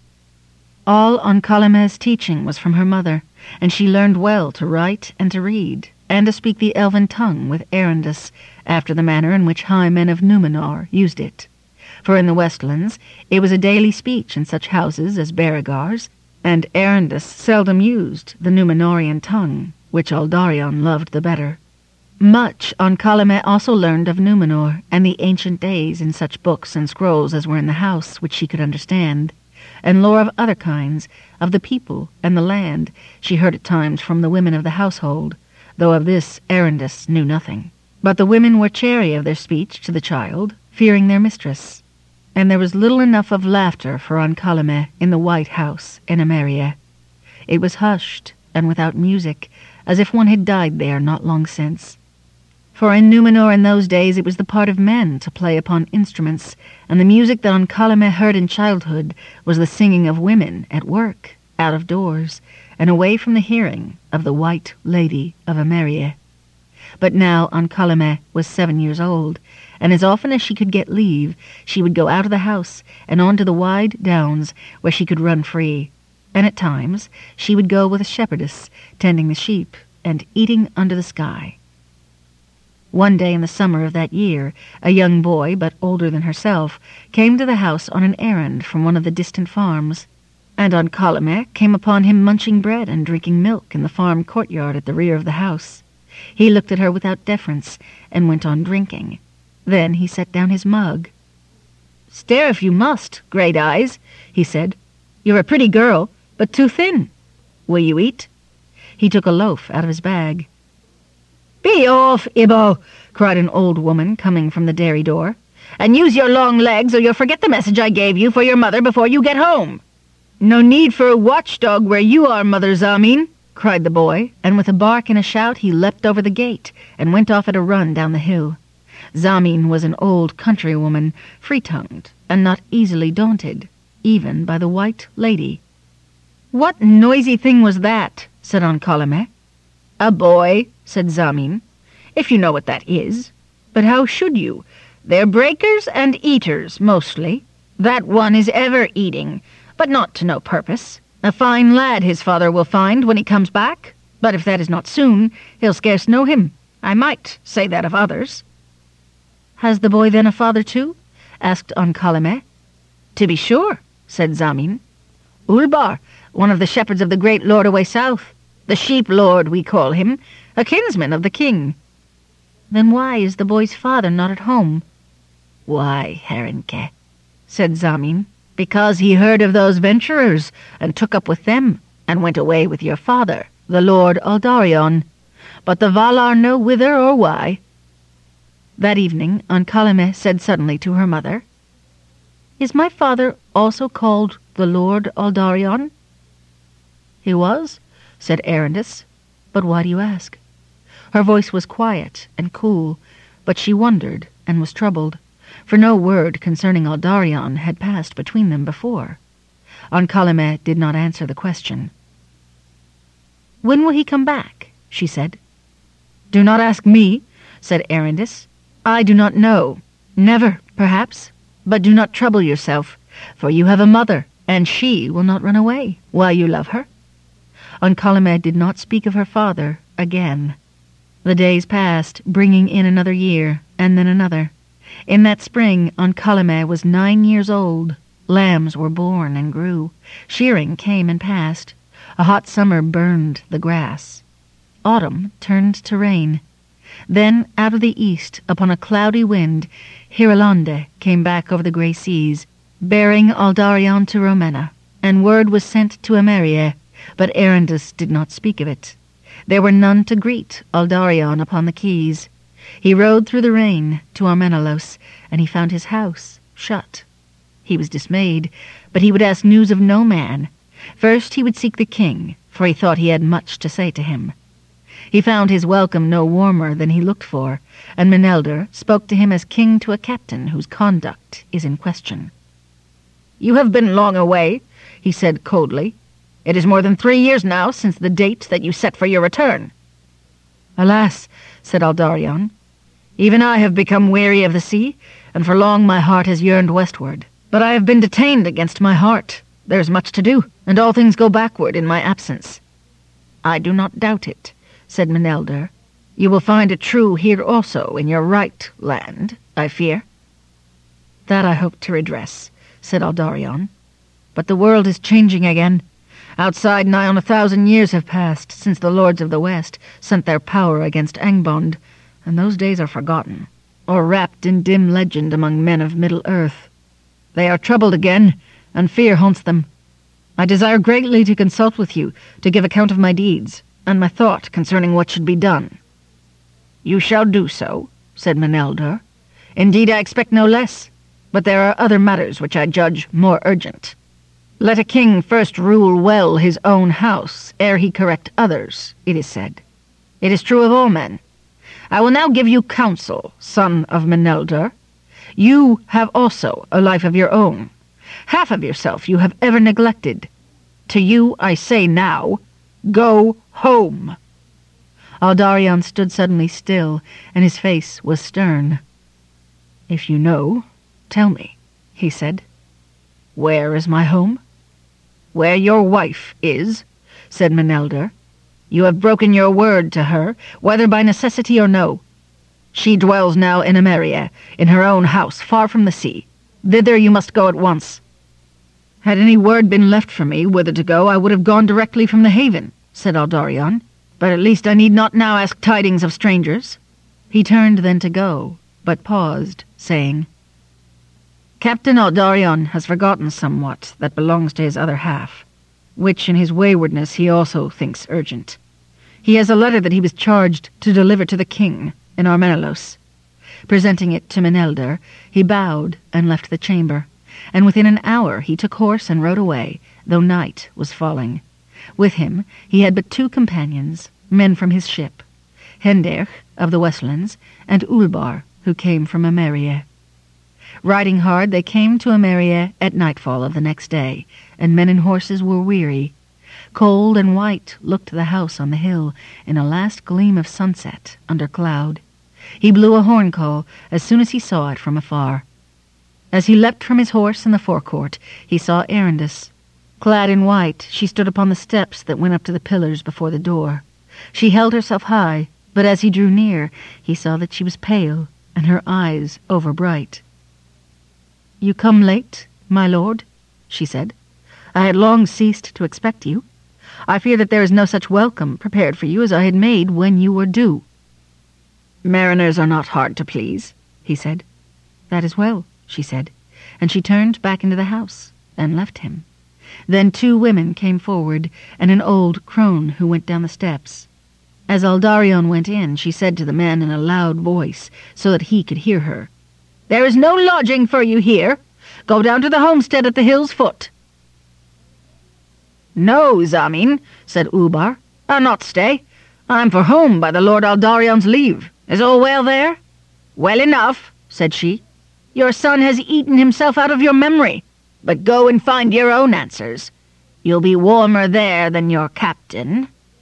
All Oncalime's teaching was from her mother, and she learned well to write and to read, and to speak the elven tongue with Arundus, after the manner in which high men of Numenor used it. For in the Westlands it was a daily speech in such houses as Beregar's, and Arundus seldom used the Numenorian tongue, which Aldarion loved the better. Much Oncalime also learned of Numenor and the ancient days in such books and scrolls as were in the house which she could understand, and lore of other kinds, of the people and the land, she heard at times from the women of the household, though of this Arundus knew nothing. But the women were chary of their speech to the child, fearing their mistress, and there was little enough of laughter for Oncalime in the White House in Emeria. It was hushed and without music, as if one had died there not long since. For in Numenor in those days it was the part of men to play upon instruments, and the music that Oncalime heard in childhood was the singing of women at work, out of doors, and away from the hearing of the White Lady of Emeria. But now Oncalime was seven years old, and as often as she could get leave, she would go out of the house and on to the wide downs where she could run free, and at times she would go with a shepherdess, tending the sheep and eating under the sky. One day in the summer of that year, a young boy, but older than herself, came to the house on an errand from one of the distant farms, and Oncalime came upon him munching bread and drinking milk in the farm courtyard at the rear of the house. He looked at her without deference, and went on drinking. Then he set down his mug. "Stare if you must, Great Eyes," he said. "You're a pretty girl, but too thin. Will you eat?" He took a loaf out of his bag. "Be off, Ibbo," cried an old woman coming from the dairy door, "and use your long legs or you'll forget the message I gave you for your mother before you get home." "No need for a watchdog where you are, Mother Zamin," cried the boy, and with a bark and a shout he leapt over the gate and went off at a run down the hill. Zamin was an old countrywoman, free-tongued, and not easily daunted, even by the White Lady. "What noisy thing was that?" said Onkaleme. "A boy," said Zamin, "if you know what that is. But how should you? They're breakers and eaters, mostly. That one is ever eating, but not to no purpose. A fine lad his father will find when he comes back, but if that is not soon, he'll scarce know him. I might say that of others." "Has the boy then a father too?" asked Onkaleme. "To be sure," said Zamin. "Ulbar, one of the shepherds of the great lord away south. The sheep lord, we call him, a kinsman of the king." "Then why is the boy's father not at home?" "Why, Herenke," said Zamin, "because he heard of those venturers, and took up with them, and went away with your father, the Lord Aldarion. But the Valar know whither or why." That evening Onkaleme said suddenly to her mother, "Is my father also called the Lord Aldarion?" "He was," said Arendis, "but why do you ask?" Her voice was quiet and cool, but she wondered and was troubled, for no word concerning Aldarion had passed between them before. Onkaleme did not answer the question. "When will he come back?" she said. "Do not ask me," said Arendis. "I do not know. Never, perhaps. But do not trouble yourself, for you have a mother, and she will not run away while you love her." Onkaleme did not speak of her father again. The days passed, bringing in another year, and then another. In that spring, Onkaleme was nine years old. Lambs were born and grew. Shearing came and passed. A hot summer burned the grass. Autumn turned to rain. Then, out of the east, upon a cloudy wind, Hirilande came back over the grey seas, bearing Aldarion to Romena, and word was sent to Emeria, but Arendis did not speak of it. There were none to greet Aldarion upon the quays. He rode through the rain to Armenelos, and he found his house shut. He was dismayed, but he would ask news of no man. First he would seek the king, for he thought he had much to say to him. He found his welcome no warmer than he looked for, and Menelder spoke to him as king to a captain whose conduct is in question. "You have been long away," he said coldly. "It is more than three years now since the date that you set for your return." "Alas," said Aldarion, "even I have become weary of the sea, and for long my heart has yearned westward. But I have been detained against my heart. There is much to do, and all things go backward in my absence." "I do not doubt it," said Menelder. "You will find it true here also in your right land, I fear." "That I hope to redress," said Aldarion. "But the world is changing again. Outside nigh on a thousand years have passed since the lords of the West sent their power against Angband, and those days are forgotten, or wrapped in dim legend among men of Middle-earth. They are troubled again, and fear haunts them. I desire greatly to consult with you, to give account of my deeds, and my thought concerning what should be done." "You shall do so," said Menelder. "Indeed, I expect no less, but there are other matters which I judge more urgent. Let a king first rule well his own house, ere he correct others, it is said. It is true of all men. I will now give you counsel, son of Menelder. You have also a life of your own. Half of yourself you have ever neglected. To you I say now, go home." Aldarion stood suddenly still, and his face was stern. "If you know, tell me," he said. "Where is my home?" "Where your wife is," said Menelder. "You have broken your word to her, whether by necessity or no. She dwells now in Emeria, in her own house, far from the sea. Thither you must go at once." "Had any word been left for me whither to go, I would have gone directly from the haven," said Aldarion. "But at least I need not now ask tidings of strangers." He turned then to go, but paused, saying, "Captain Aldarion has forgotten somewhat that belongs to his other half, which in his waywardness he also thinks urgent. He has a letter that he was charged to deliver to the king in Armenelos." Presenting it to Menelder, he bowed and left the chamber, and within an hour he took horse and rode away, though night was falling. With him he had but two companions, men from his ship, Henderch of the Westlands, and Ulbar, who came from Emeria. Riding hard, they came to Emeria at nightfall of the next day, and men and horses were weary. Cold and white looked the house on the hill in a last gleam of sunset under cloud. He blew a horn call as soon as he saw it from afar. As he leapt from his horse in the forecourt, he saw Arindis. Clad in white, she stood upon the steps that went up to the pillars before the door. She held herself high, but as he drew near, he saw that she was pale, and her eyes overbright. "You come late, my lord," she said. "I had long ceased to expect you. I fear that there is no such welcome prepared for you as I had made when you were due." "Mariners are not hard to please," he said. "That is well," she said, and she turned back into the house and left him. Then two women came forward, and an old crone who went down the steps. As Aldarion went in, she said to the man in a loud voice, so that he could hear her, "There is no lodging for you here. Go down to the homestead at the hill's foot." "No, Zamin," said Ubar. "I'll not stay. I'm for home by the Lord Aldarion's leave. Is all well there?" "Well enough," said she. "Your son has eaten himself out of your memory. But go and find your own answers. You'll be warmer there than your captain."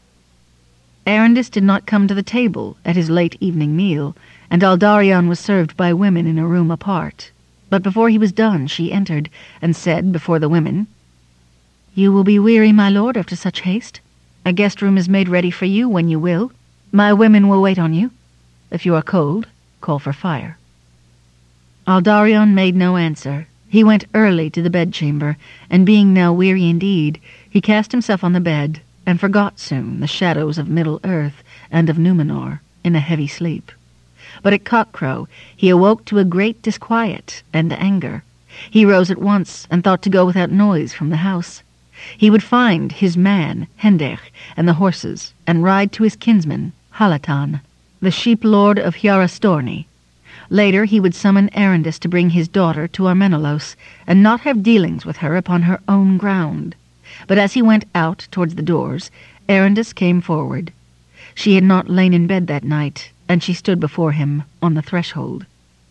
Arindis did not come to the table at his late evening meal, and Aldarion was served by women in a room apart. But before he was done, she entered, and said before the women, "You will be weary, my lord, after such haste. A guest room is made ready for you when you will. My women will wait on you. If you are cold, call for fire." Aldarion made no answer. He went early to the bedchamber, and being now weary indeed, he cast himself on the bed, and forgot soon the shadows of Middle-earth and of Numenor in a heavy sleep. But at cockcrow he awoke to a great disquiet and anger. He rose at once, and thought to go without noise from the house. He would find his man, Hendech, and the horses, and ride to his kinsman, Halatan, the sheep-lord of Hjarastorni. Later he would summon Arindis to bring his daughter to Armenelos, and not have dealings with her upon her own ground. But as he went out towards the doors, Arindis came forward. She had not lain in bed that night, and she stood before him on the threshold.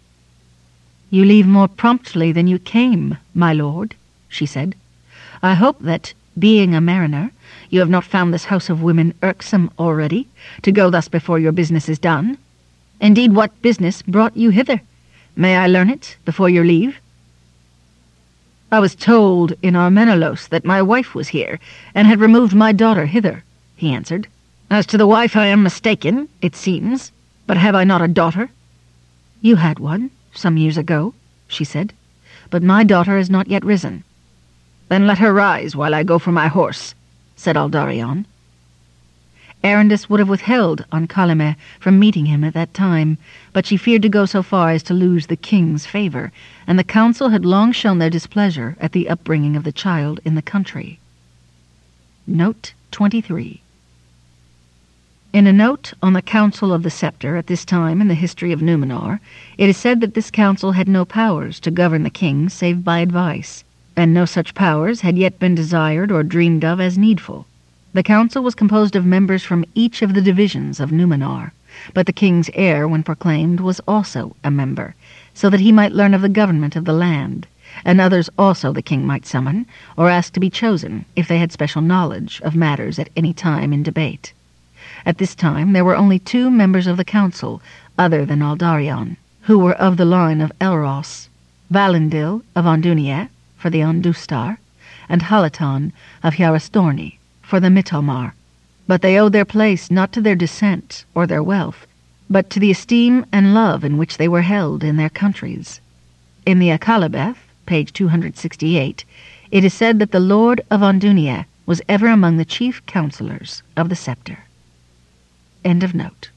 "You leave more promptly than you came, my lord," she said. "I hope that, being a mariner, you have not found this house of women irksome already, to go thus before your business is done. Indeed, what business brought you hither? May I learn it before your leave?" "I was told in Armenelos that my wife was here, and had removed my daughter hither," he answered. "As to the wife, I am mistaken, it seems. But have I not a daughter?" "You had one, some years ago," she said, "but my daughter has not yet risen." "Then let her rise while I go for my horse," said Aldarion. Arindis would have withheld An-Kalime from meeting him at that time, but she feared to go so far as to lose the king's favour, and the council had long shown their displeasure at the upbringing of the child in the country. Note twenty-three. In a note on the Council of the Scepter at this time in the history of Numenor, it is said that this council had no powers to govern the king save by advice, and no such powers had yet been desired or dreamed of as needful. The council was composed of members from each of the divisions of Numenor, but the king's heir, when proclaimed, was also a member, so that he might learn of the government of the land, and others also the king might summon, or ask to be chosen, if they had special knowledge of matters at any time in debate. At this time there were only two members of the council, other than Aldarion, who were of the line of Elros, Valendil of Andunia, for the Ondustar, and Halatan of Hjarastorni, for the Mitalmar. But they owed their place not to their descent or their wealth, but to the esteem and love in which they were held in their countries. In the Akalabeth, page two hundred sixty-eight, it is said that the Lord of Andunia was ever among the chief counselors of the scepter. End of note.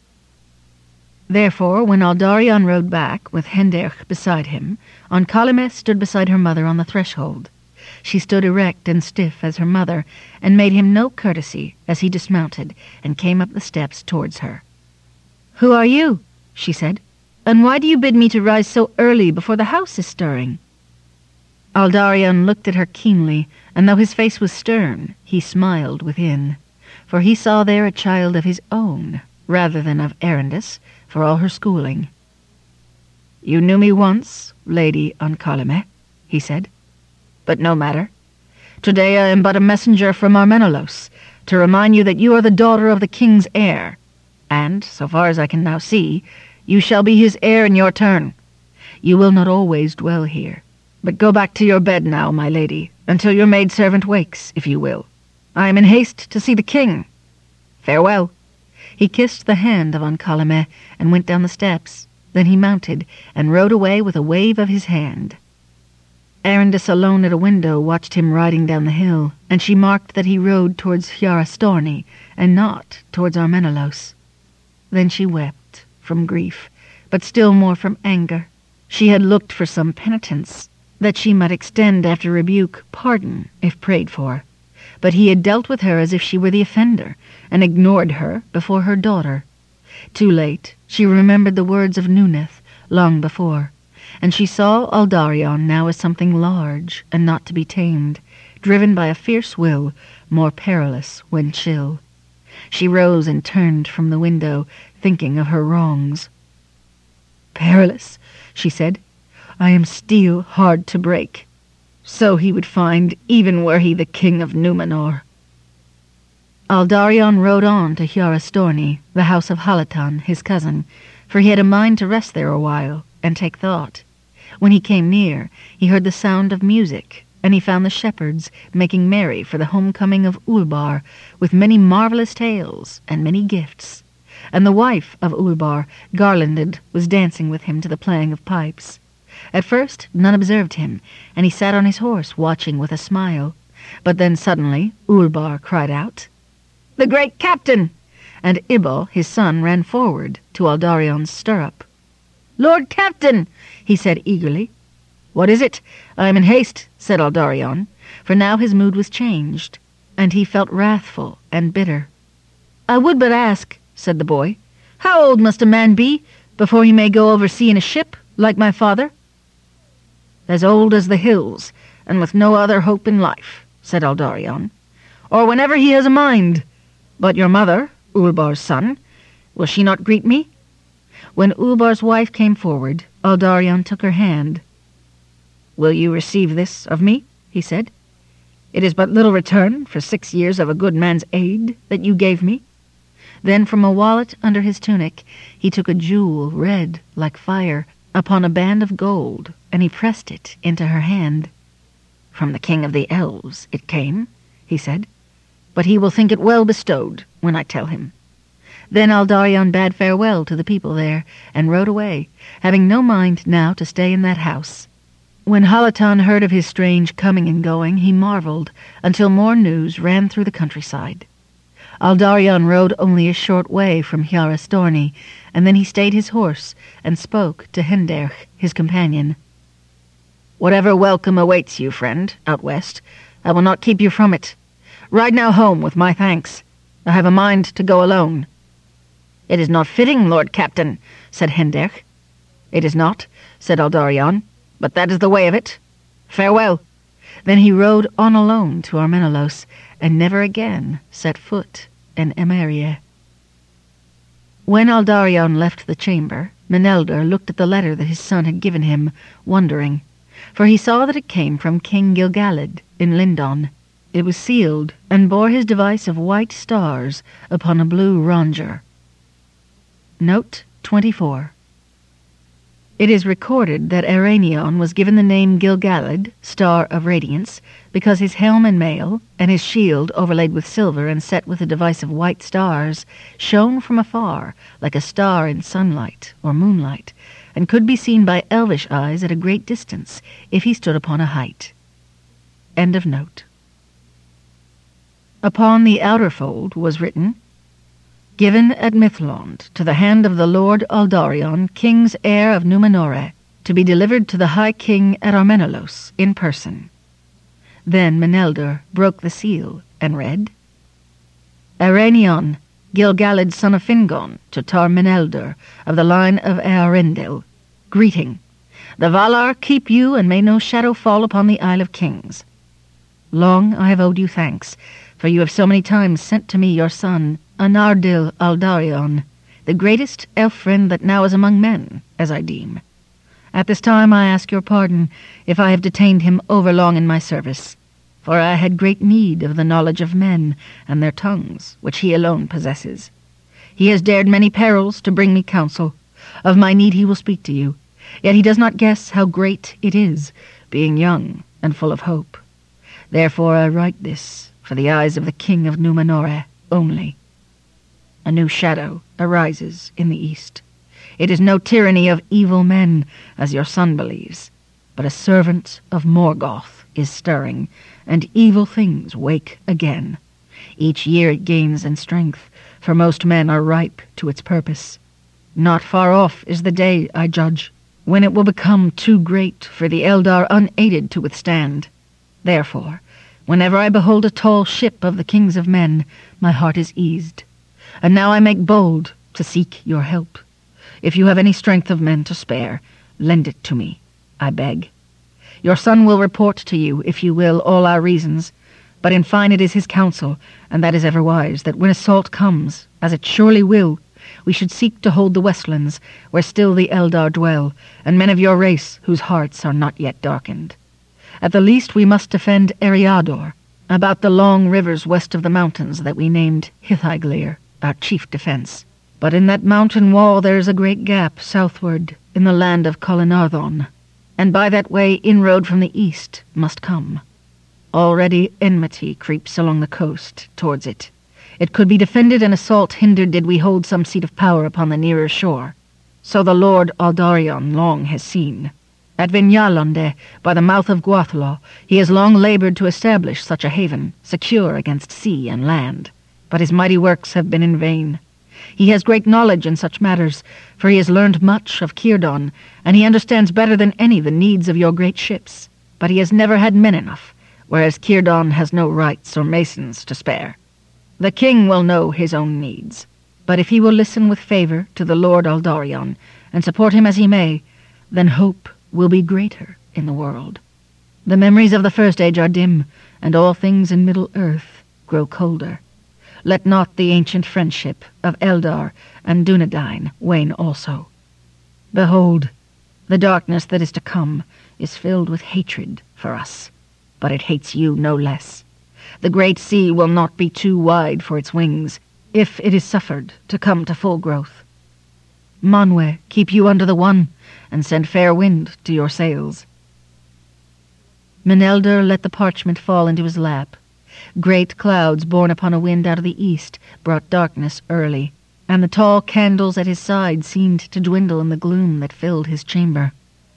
Therefore, when Aldarion rode back, with Hendech beside him, An-Kalime stood beside her mother on the threshold. She stood erect and stiff as her mother, and made him no courtesy as he dismounted and came up the steps towards her. "Who are you?" she said, "and why do you bid me to rise so early before the house is stirring?" Aldarion looked at her keenly, and though his face was stern, he smiled within, for he saw there a child of his own, rather than of Arindis, for all her schooling. "You knew me once, Lady Ancalame," he said. "But no matter. Today I am but a messenger from Armenelos, to remind you that you are the daughter of the king's heir, and, so far as I can now see, you shall be his heir in your turn. You will not always dwell here, but go back to your bed now, my lady, until your maidservant wakes, if you will. I am in haste to see the king. Farewell." He kissed the hand of Ancalame and went down the steps. Then he mounted and rode away with a wave of his hand. Arendis alone at a window watched him riding down the hill, and she marked that he rode towards Hjarastorni and not towards Armenelos. Then she wept, from grief, but still more from anger. She had looked for some penitence, that she might extend after rebuke pardon if prayed for. But he had dealt with her as if she were the offender, and ignored her before her daughter. Too late, she remembered the words of Nuneth long before, and she saw Aldarion now as something large and not to be tamed, driven by a fierce will, more perilous when chill. She rose and turned from the window, thinking of her wrongs. "Perilous," she said. "I am steel hard to break. So he would find, even were he the king of Numenor." Aldarion rode on to Hjarastorni, the house of Halatan, his cousin, for he had a mind to rest there a while and take thought. When he came near, he heard the sound of music, and he found the shepherds making merry for the homecoming of Ulbar, with many marvellous tales and many gifts. And the wife of Ulbar, garlanded, was dancing with him to the playing of pipes. At first none observed him, and he sat on his horse watching with a smile. But then suddenly Ulbar cried out, "The great captain!" and Ibal, his son, ran forward to Aldarion's stirrup. "Lord Captain!" he said eagerly. "What is it? I am in haste," said Aldarion, for now his mood was changed, and he felt wrathful and bitter. "I would but ask," said the boy, "how old must a man be before he may go over sea in a ship, like my father?" "As old as the hills, and with no other hope in life," said Aldarion, "or whenever he has a mind. But your mother, Ulbar's son, will she not greet me?" When Ulbar's wife came forward, Aldarion took her hand. "Will you receive this of me?" he said. "It is but little return for six years of a good man's aid that you gave me." Then from a wallet under his tunic he took a jewel red like fire upon a band of gold, and he pressed it into her hand. "From the king of the elves it came," he said, "but he will think it well bestowed when I tell him." Then Aldarion bade farewell to the people there, and rode away, having no mind now to stay in that house. When Halatan heard of his strange coming and going, he marvelled, until more news ran through the countryside. Aldarion rode only a short way from Hjarastorni, and then he stayed his horse, and spoke to Henderch, his companion. "Whatever welcome awaits you, friend, out west, I will not keep you from it. Ride now home with my thanks. I have a mind to go alone." "It is not fitting, Lord Captain," said Henderch. "It is not," said Aldarion, "but that is the way of it. Farewell." Then he rode on alone to Armenelos, and never again set foot in Emeria. When Aldarion left the chamber, Menelder looked at the letter that his son had given him, wondering, for he saw that it came from King Gilgalad in Lindon. It was sealed, and bore his device of white stars upon a blue ronger. Note twenty-four. It is recorded that Araenion was given the name Gilgalad, Star of Radiance, because his helm and mail, and his shield overlaid with silver and set with a device of white stars, shone from afar like a star in sunlight or moonlight, and could be seen by elvish eyes at a great distance if he stood upon a height. End of note. Upon the outer fold was written, "Given at Mithlond, to the hand of the Lord Aldarion, king's heir of Numenore, to be delivered to the High King at Armenelos, in person." Then Menelder broke the seal, and read, "Araenion, Gilgalad son of Fingon, to Tar Menelder, of the line of Earendil, greeting. The Valar keep you, and may no shadow fall upon the Isle of Kings. Long I have owed you thanks, for you have so many times sent to me your son, Anardil Aldarion, the greatest elf friend that now is among men, as I deem. At this time I ask your pardon if I have detained him overlong in my service, for I had great need of the knowledge of men and their tongues, which he alone possesses. He has dared many perils to bring me counsel. Of my need he will speak to you, yet he does not guess how great it is, being young and full of hope. Therefore I write this for the eyes of the king of Numenor only. A new shadow arises in the east. It is no tyranny of evil men, as your son believes, but a servant of Morgoth is stirring, and evil things wake again. Each year it gains in strength, for most men are ripe to its purpose. Not far off is the day, I judge, when it will become too great for the Eldar unaided to withstand. Therefore, whenever I behold a tall ship of the kings of men, my heart is eased. And now I make bold to seek your help. If you have any strength of men to spare, lend it to me, I beg. Your son will report to you, if you will, all our reasons, but in fine it is his counsel, and that is ever wise, that when assault comes, as it surely will, we should seek to hold the Westlands, where still the Eldar dwell, and men of your race whose hearts are not yet darkened. At the least we must defend Eriador, about the long rivers west of the mountains that we named Hithyglir, our chief defense. But in that mountain wall there is a great gap southward in the land of Colinarthon, and by that way inroad from the east must come. Already enmity creeps along the coast towards it. It could be defended and assault hindered did we hold some seat of power upon the nearer shore. So the Lord Aldarion long has seen. At Vignalonde, by the mouth of Gwathlo, he has long labored to establish such a haven, secure against sea and land. But his mighty works have been in vain. He has great knowledge in such matters, for he has learned much of Círdan, and he understands better than any the needs of your great ships. But he has never had men enough, whereas Círdan has no wrights or masons to spare. The king will know his own needs, but if he will listen with favor to the Lord Aldarion, and support him as he may, then hope will be greater in the world. The memories of the First Age are dim, and all things in Middle-earth grow colder. Let not the ancient friendship of Eldar and Dunedain wane also. Behold, the darkness that is to come is filled with hatred for us, but it hates you no less. The great sea will not be too wide for its wings, if it is suffered to come to full growth. Manwe, keep you under the one, and send fair wind to your sails. Menelder let the parchment fall into his lap. Great clouds borne upon a wind out of the east brought darkness early, and the tall candles at his side seemed to dwindle in the gloom that filled his chamber.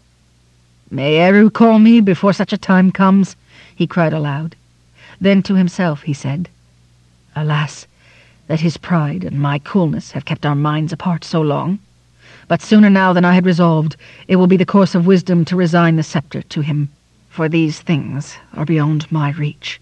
"May Eru call me before such a time comes," he cried aloud. Then to himself he said, "Alas, that his pride and my coolness have kept our minds apart so long. But sooner now than I had resolved, it will be the course of wisdom to resign the scepter to him, for these things are beyond my reach.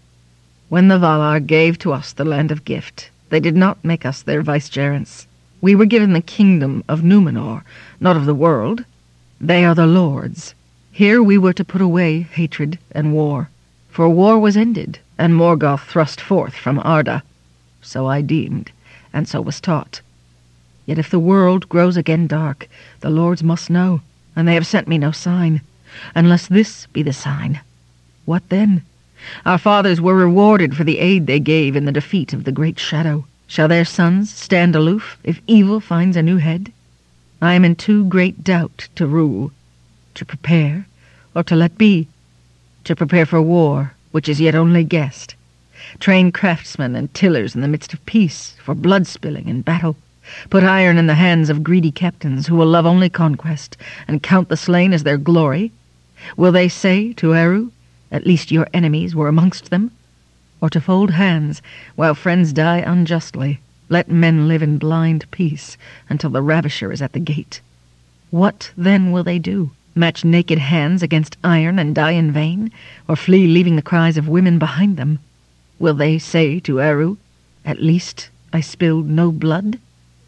When the Valar gave to us the land of gift, they did not make us their vicegerents. We were given the kingdom of Numenor, not of the world. They are the lords. Here we were to put away hatred and war, for war was ended, and Morgoth thrust forth from Arda. So I deemed, and so was taught. Yet if the world grows again dark, the lords must know, and they have sent me no sign, unless this be the sign. What then? Our fathers were rewarded for the aid they gave in the defeat of the Great Shadow. Shall their sons stand aloof if evil finds a new head? I am in too great doubt to rule, to prepare, or to let be. To prepare for war, which is yet only guessed. Train craftsmen and tillers in the midst of peace, for blood-spilling in battle. Put iron in the hands of greedy captains who will love only conquest, and count the slain as their glory. Will they say to Eru, "At least your enemies were amongst them"? Or to fold hands, while friends die unjustly, let men live in blind peace until the ravisher is at the gate? What then will they do? Match naked hands against iron and die in vain, or flee leaving the cries of women behind them? Will they say to Eru, "At least I spilled no blood"?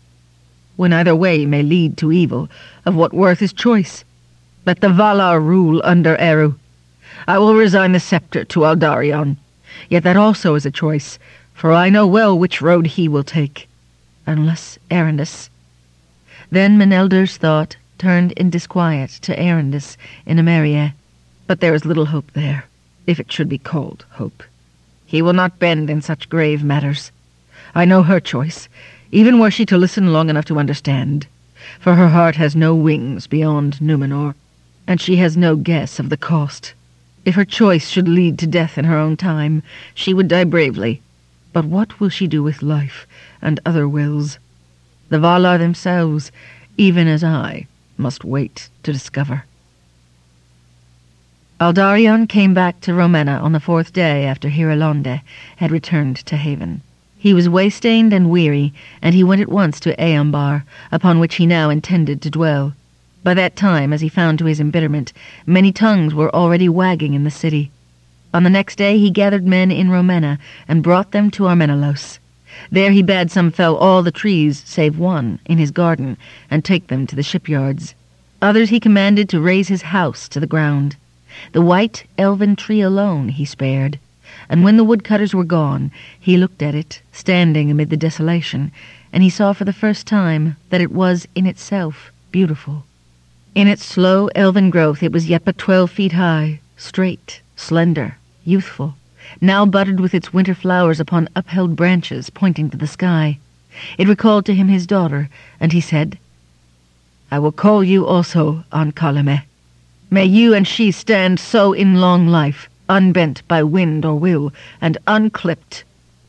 When either way may lead to evil, of what worth is choice? Let the Valar rule under Eru. I will resign the scepter to Aldarion, yet that also is a choice, for I know well which road he will take, unless Erendis. Then Menelder's thought turned in disquiet to Arendis in Emeria. But there is little hope there, if it should be called hope. He will not bend in such grave matters. I know her choice, even were she to listen long enough to understand, for her heart has no wings beyond Numenor, and she has no guess of the cost. If her choice should lead to death in her own time, she would die bravely. But what will she do with life and other wills? The Valar themselves, even as I, must wait to discover. Aldarion came back to Romena on the fourth day after Hirilonde had returned to Haven. He was way-stained and weary, and he went at once to Eambar, upon which he now intended to dwell. By that time, as he found to his embitterment, many tongues were already wagging in the city. On the next day he gathered men in Romena and brought them to Armenelos. There he bade some fell all the trees, save one, in his garden, and take them to the shipyards. Others he commanded to raze his house to the ground. The white elven tree alone he spared, and when the woodcutters were gone, he looked at it, standing amid the desolation, and he saw for the first time that it was in itself beautiful. In its slow elven growth it was yet but twelve feet high, straight, slender, youthful, now budded with its winter flowers upon upheld branches pointing to the sky. It recalled to him his daughter, and he said, "I will call you also An-Kaleme. May you and she stand so in long life, unbent by wind or will, and unclipped."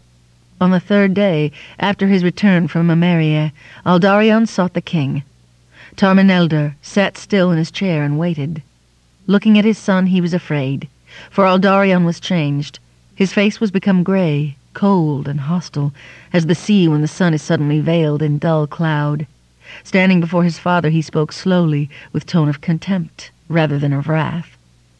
On the third day, after his return from Emeria, Aldarion sought the king. Tarmanelder sat still in his chair and waited. Looking at his son, he was afraid, for Aldarion was changed. His face was become grey, cold and hostile, as the sea when the sun is suddenly veiled in dull cloud. Standing before his father, he spoke slowly, with tone of contempt, rather than of wrath.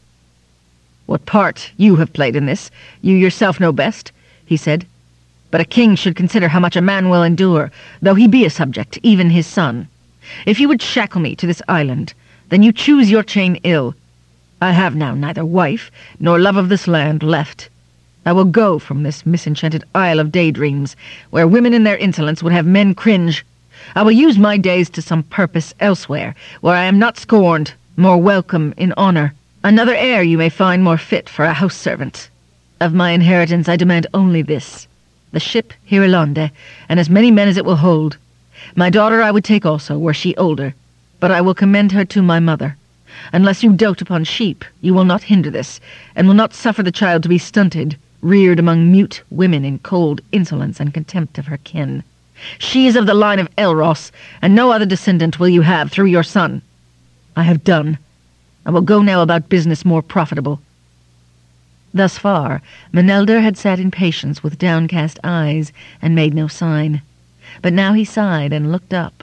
"What part you have played in this, you yourself know best," he said. "But a king should consider how much a man will endure, though he be a subject, even his son. If you would shackle me to this island, then you choose your chain ill. I have now neither wife nor love of this land left. I will go from this misenchanted isle of daydreams, where women in their insolence would have men cringe. I will use my days to some purpose elsewhere, where I am not scorned, more welcome in honor. Another heir you may find more fit for a house servant. Of my inheritance I demand only this, the ship Hirilonde, and as many men as it will hold. My daughter I would take also, were she older, but I will commend her to my mother. Unless you dote upon sheep, you will not hinder this, and will not suffer the child to be stunted, reared among mute women in cold insolence and contempt of her kin. She is of the line of Elros, and no other descendant will you have through your son. I have done. I will go now about business more profitable." Thus far, Menelder had sat in patience with downcast eyes and made no sign. But now he sighed and looked up.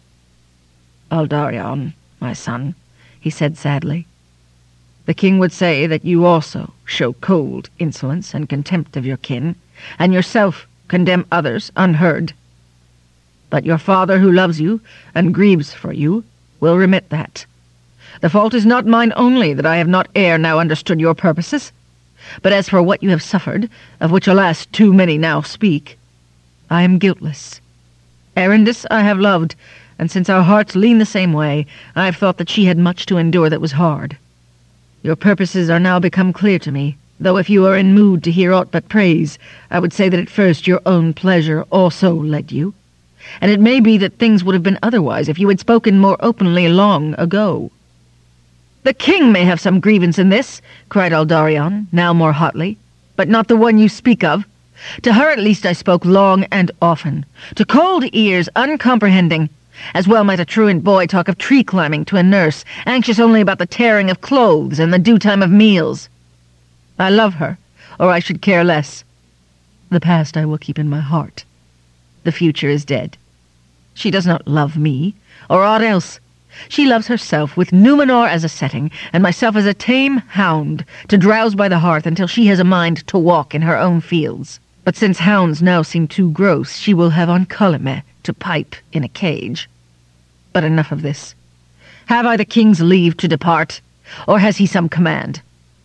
"Aldarion, my son," he said sadly, "the king would say that you also show cold insolence and contempt of your kin, and yourself condemn others unheard. But your father, who loves you and grieves for you, will remit that. The fault is not mine only that I have not ere now understood your purposes. But as for what you have suffered, of which alas too many now speak, I am guiltless. Arendis I have loved, and since our hearts lean the same way, I have thought that she had much to endure that was hard. Your purposes are now become clear to me, though if you are in mood to hear aught but praise, I would say that at first your own pleasure also led you. And it may be that things would have been otherwise if you had spoken more openly long ago." "The king may have some grievance in this," cried Aldarion, now more hotly, "but not the one you speak of. To her at least I spoke long and often, to cold ears uncomprehending. As well might a truant boy talk of tree-climbing to a nurse, anxious only about the tearing of clothes and the due time of meals. I love her, or I should care less. The past I will keep in my heart. The future is dead. She does not love me, or aught else. She loves herself, with Numenor as a setting, and myself as a tame hound, to drowse by the hearth until she has a mind to walk in her own fields. But since hounds now seem too gross, she will have An-Kaleme to pipe in a cage. But enough of this. Have I the king's leave to depart, or has he some command?"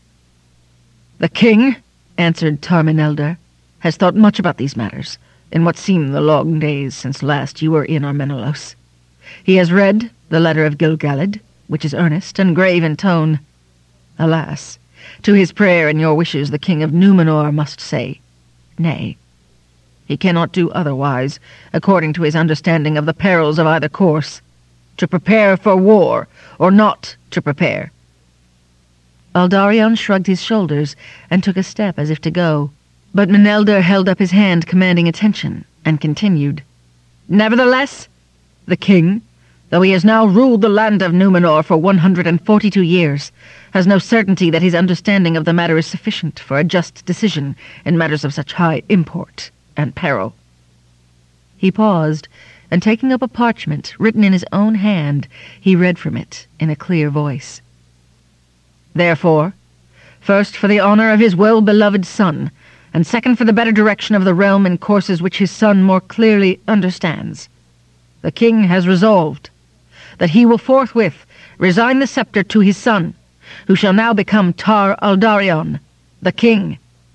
"The king," answered Tarmanelder, "has thought much about these matters, in what seem the long days since last you were in Armenelos. He has read the letter of Gil-galad, which is earnest and grave in tone. Alas, to his prayer and your wishes the King of Numenor must say, nay. He cannot do otherwise, according to his understanding of the perils of either course, to prepare for war, or not to prepare. Aldarion shrugged his shoulders and took a step as if to go, but Menelder held up his hand commanding attention, and continued, Nevertheless, the king, though he has now ruled the land of Numenor for one hundred and forty-two years, has no certainty that his understanding of the matter is sufficient for a just decision in matters of such high import and peril. He paused, and taking up a parchment written in his own hand, he read from it in a clear voice. Therefore, first for the honor of his well-beloved son, and second for the better direction of the realm in courses which his son more clearly understands, the king has resolved that he will forthwith resign the scepter to his son, who shall now become Tar Aldarion, the king.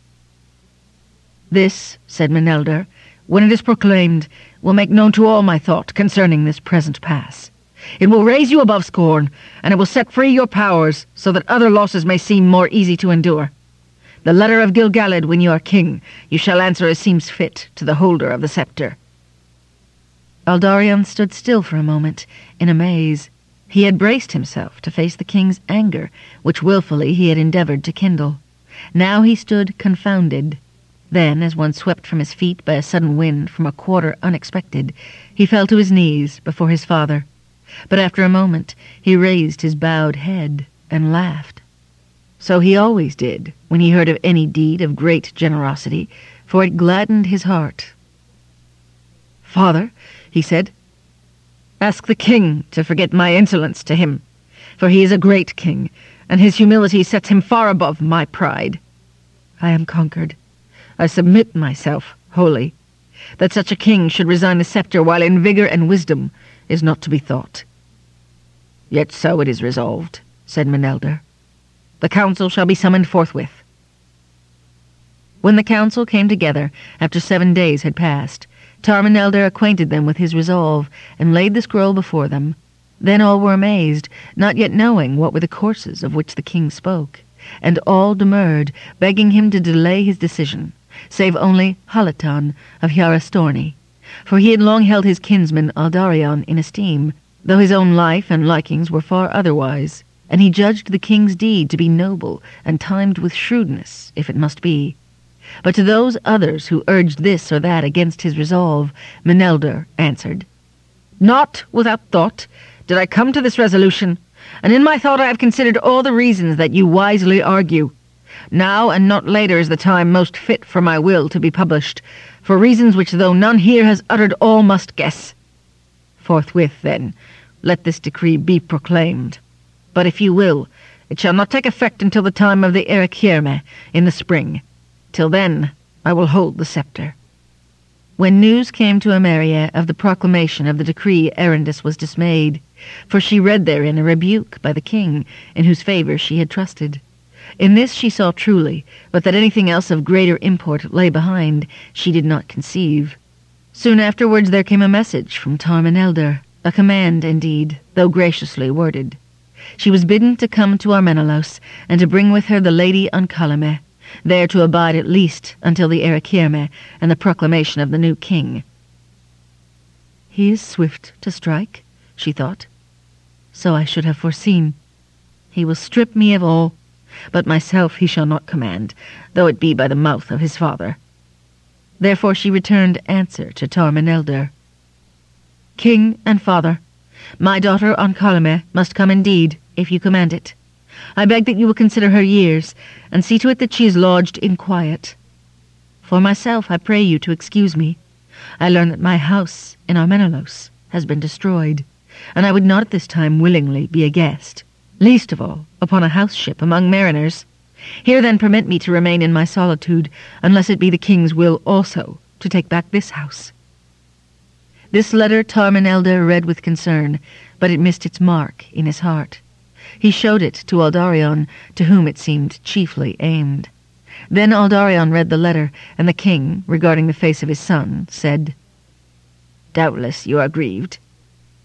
This, said Menelder, when it is proclaimed, will make known to all my thought concerning this present pass. It will raise you above scorn, and it will set free your powers, so that other losses may seem more easy to endure. The letter of Gil-galad, when you are king, you shall answer as seems fit to the holder of the scepter. Aldarion stood still for a moment, in amaze. He had braced himself to face the king's anger, which wilfully he had endeavored to kindle. Now he stood confounded. Then, as one swept from his feet by a sudden wind from a quarter unexpected, he fell to his knees before his father. But after a moment he raised his bowed head and laughed. So he always did when he heard of any deed of great generosity, for it gladdened his heart. Father, he said, ask the king to forget my insolence to him, for he is a great king, and his humility sets him far above my pride. I am conquered. I submit myself wholly. That such a king should resign the scepter while in vigor and wisdom is not to be thought. Yet so it is resolved, said Menelder. The council shall be summoned forthwith. When the council came together, after seven days had passed, Tar Menelder acquainted them with his resolve, and laid the scroll before them. Then all were amazed, not yet knowing what were the courses of which the king spoke, and all demurred, begging him to delay his decision, save only Halaton of Hjarastorni, for he had long held his kinsman Aldarion in esteem, though his own life and likings were far otherwise, and he judged the king's deed to be noble and timed with shrewdness, if it must be. But to those others who urged this or that against his resolve, Menelder answered, Not without thought did I come to this resolution, and in my thought I have considered all the reasons that you wisely argue. Now and not later is the time most fit for my will to be published, for reasons which though none here has uttered all must guess. Forthwith, then, let this decree be proclaimed. But if you will, it shall not take effect until the time of the Erechirme in the spring. Till then, I will hold the scepter. When news came to Emeria of the proclamation of the decree, Erendis was dismayed, for she read therein a rebuke by the king, in whose favor she had trusted. In this she saw truly, but that anything else of greater import lay behind, she did not conceive. Soon afterwards there came a message from Tar Menelder, a command indeed, though graciously worded. She was bidden to come to Armenelos, and to bring with her the lady Ancalame, there to abide at least until the Erechirme and the proclamation of the new king. He is swift to strike, she thought. So I should have foreseen. He will strip me of all, but myself he shall not command, though it be by the mouth of his father. Therefore she returned answer to Tar Menelder. King and father, my daughter Ancalame must come indeed, if you command it. I beg that you will consider her years, and see to it that she is lodged in quiet. For myself, I pray you to excuse me. I learn that my house in Armenelos has been destroyed, and I would not at this time willingly be a guest, least of all upon a house ship among mariners. Here then permit me to remain in my solitude, unless it be the king's will also to take back this house. This letter Tar Menelder read with concern, but it missed its mark in his heart. He showed it to Aldarion, to whom it seemed chiefly aimed. Then Aldarion read the letter, and the king, regarding the face of his son, said, Doubtless you are grieved,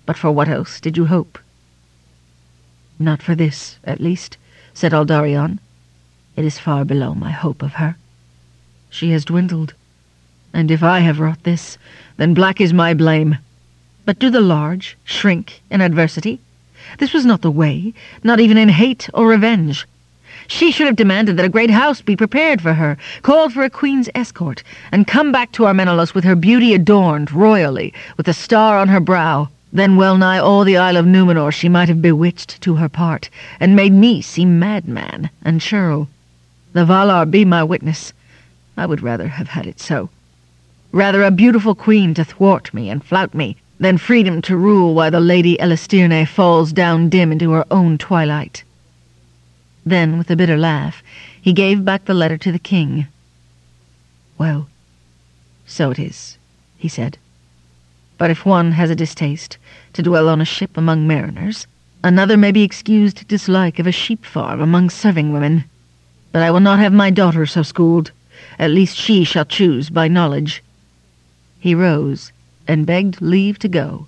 But for what else did you hope?" "Not for this, at least," said Aldarion. "It is far below my hope of her. She has dwindled, and if I have wrought this, then black is my blame. But do the large shrink in adversity? This was not the way, not even in hate or revenge. She should have demanded that a great house be prepared for her, called for a queen's escort, and come back to Armenelos with her beauty adorned royally, with a star on her brow. Then well-nigh all the Isle of Numenor she might have bewitched to her part, and made me seem madman and churl. The Valar be my witness. I would rather have had it so. Rather a beautiful queen to thwart me and flout me, than freedom to rule while the Lady Elistirne falls down dim into her own twilight." Then, with a bitter laugh, he gave back the letter to the king. "Well, so it is," he said. "But if one has a distaste to dwell on a ship among mariners, another may be excused dislike of a sheep farm among serving women. But I will not have my daughter so schooled. At least she shall choose by knowledge." He rose and begged leave to go.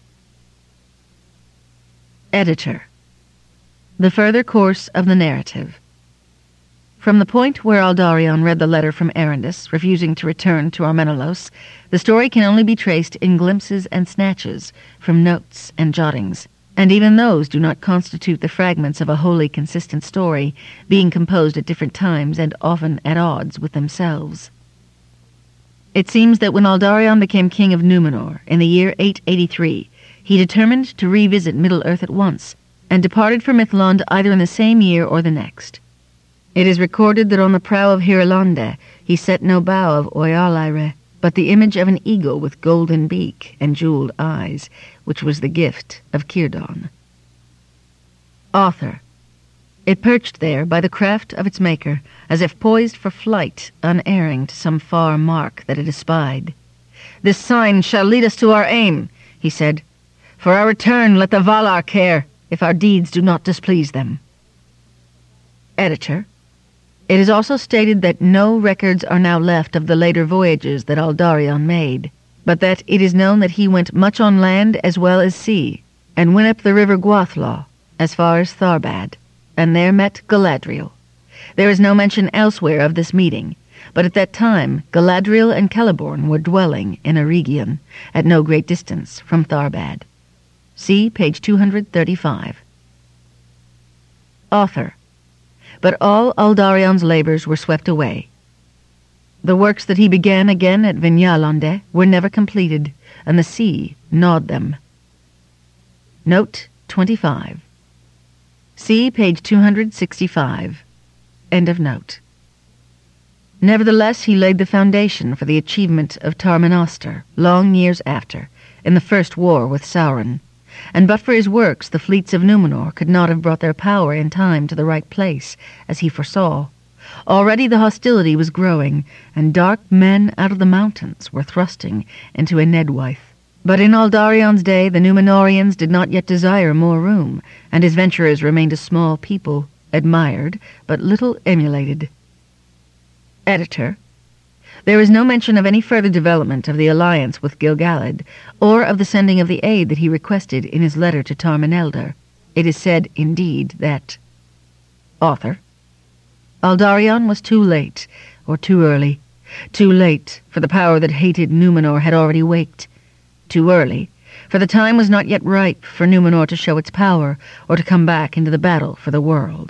Editor. The further course of the narrative. From the point where Aldarion read the letter from Erendis, refusing to return to Armenelos, the story can only be traced in glimpses and snatches from notes and jottings, and even those do not constitute the fragments of a wholly consistent story, being composed at different times and often at odds with themselves. It seems that when Aldarion became king of Numenor in the year eight eighty-three, he determined to revisit Middle-earth at once, and departed for Mithlond either in the same year or the next. It is recorded that on the prow of Hirelande he set no bough of Oialaire, but the image of an eagle with golden beak and jeweled eyes, which was the gift of Círdan. Author. It perched there by the craft of its maker, as if poised for flight, unerring to some far mark that it espied. "This sign shall lead us to our aim," he said. "For our return let the Valar care, if our deeds do not displease them." Editor. It is also stated that no records are now left of the later voyages that Aldarion made, but that it is known that he went much on land as well as sea, and went up the river Gwathlaw as far as Tharbad, and there met Galadriel. There is no mention elsewhere of this meeting, but at that time Galadriel and Celeborn were dwelling in Eregion, at no great distance from Tharbad. See page two hundred thirty-five. Author. But all Aldarion's labors were swept away. The works that he began again at Vignalande were never completed, and the sea gnawed them. Note twenty-five. See page two hundred sixty-five. End of note. Nevertheless, he laid the foundation for the achievement of Tar Minastir, long years after, in the first war with Sauron, and but for his works the fleets of Numenor could not have brought their power in time to the right place, as he foresaw. Already the hostility was growing, and dark men out of the mountains were thrusting into Enedwaith. But in Aldarion's day the Númenóreans did not yet desire more room, and his venturers remained a small people, admired, but little emulated. Editor. There is no mention of any further development of the alliance with Gil-galad, or of the sending of the aid that he requested in his letter to Tar Minelder. It is said, indeed, that... Author. Aldarion was too late, or too early. Too late, for the power that hated Númenor had already waked. Too early, for the time was not yet ripe for Númenor to show its power, or to come back into the battle for the world.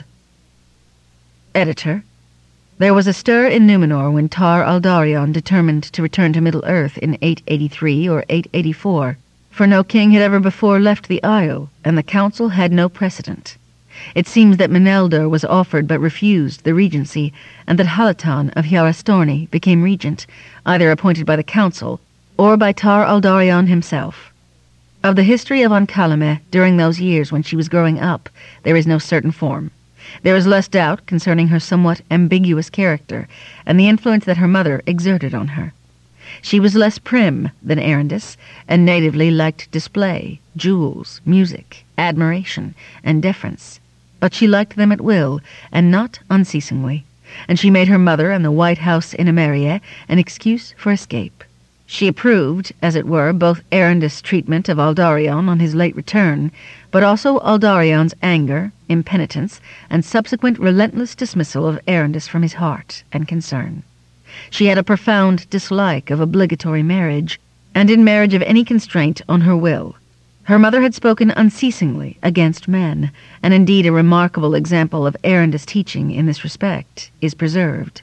Editor. There was a stir in Númenor when Tar Aldarion determined to return to Middle-earth in eight eighty-three or eight eighty-four, for no king had ever before left the Isle, and the council had no precedent. It seems that Minelder was offered but refused the regency, and that Halatan of Hjarastorni became regent, either appointed by the council or by Tar Aldarion himself. Of the history of Ankhalame during those years when she was growing up, there is no certain form. There is less doubt concerning her somewhat ambiguous character, and the influence that her mother exerted on her. She was less prim than Erendis, and natively liked display, jewels, music, admiration, and deference. But she liked them at will, and not unceasingly, and she made her mother and the White House in Emeria an excuse for escape. She approved, as it were, both Arundus' treatment of Aldarion on his late return, but also Aldarion's anger, impenitence, and subsequent relentless dismissal of Arundus from his heart and concern. She had a profound dislike of obligatory marriage, and in marriage of any constraint on her will. Her mother had spoken unceasingly against men, and indeed a remarkable example of Arundus' teaching in this respect is preserved.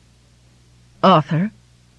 Author: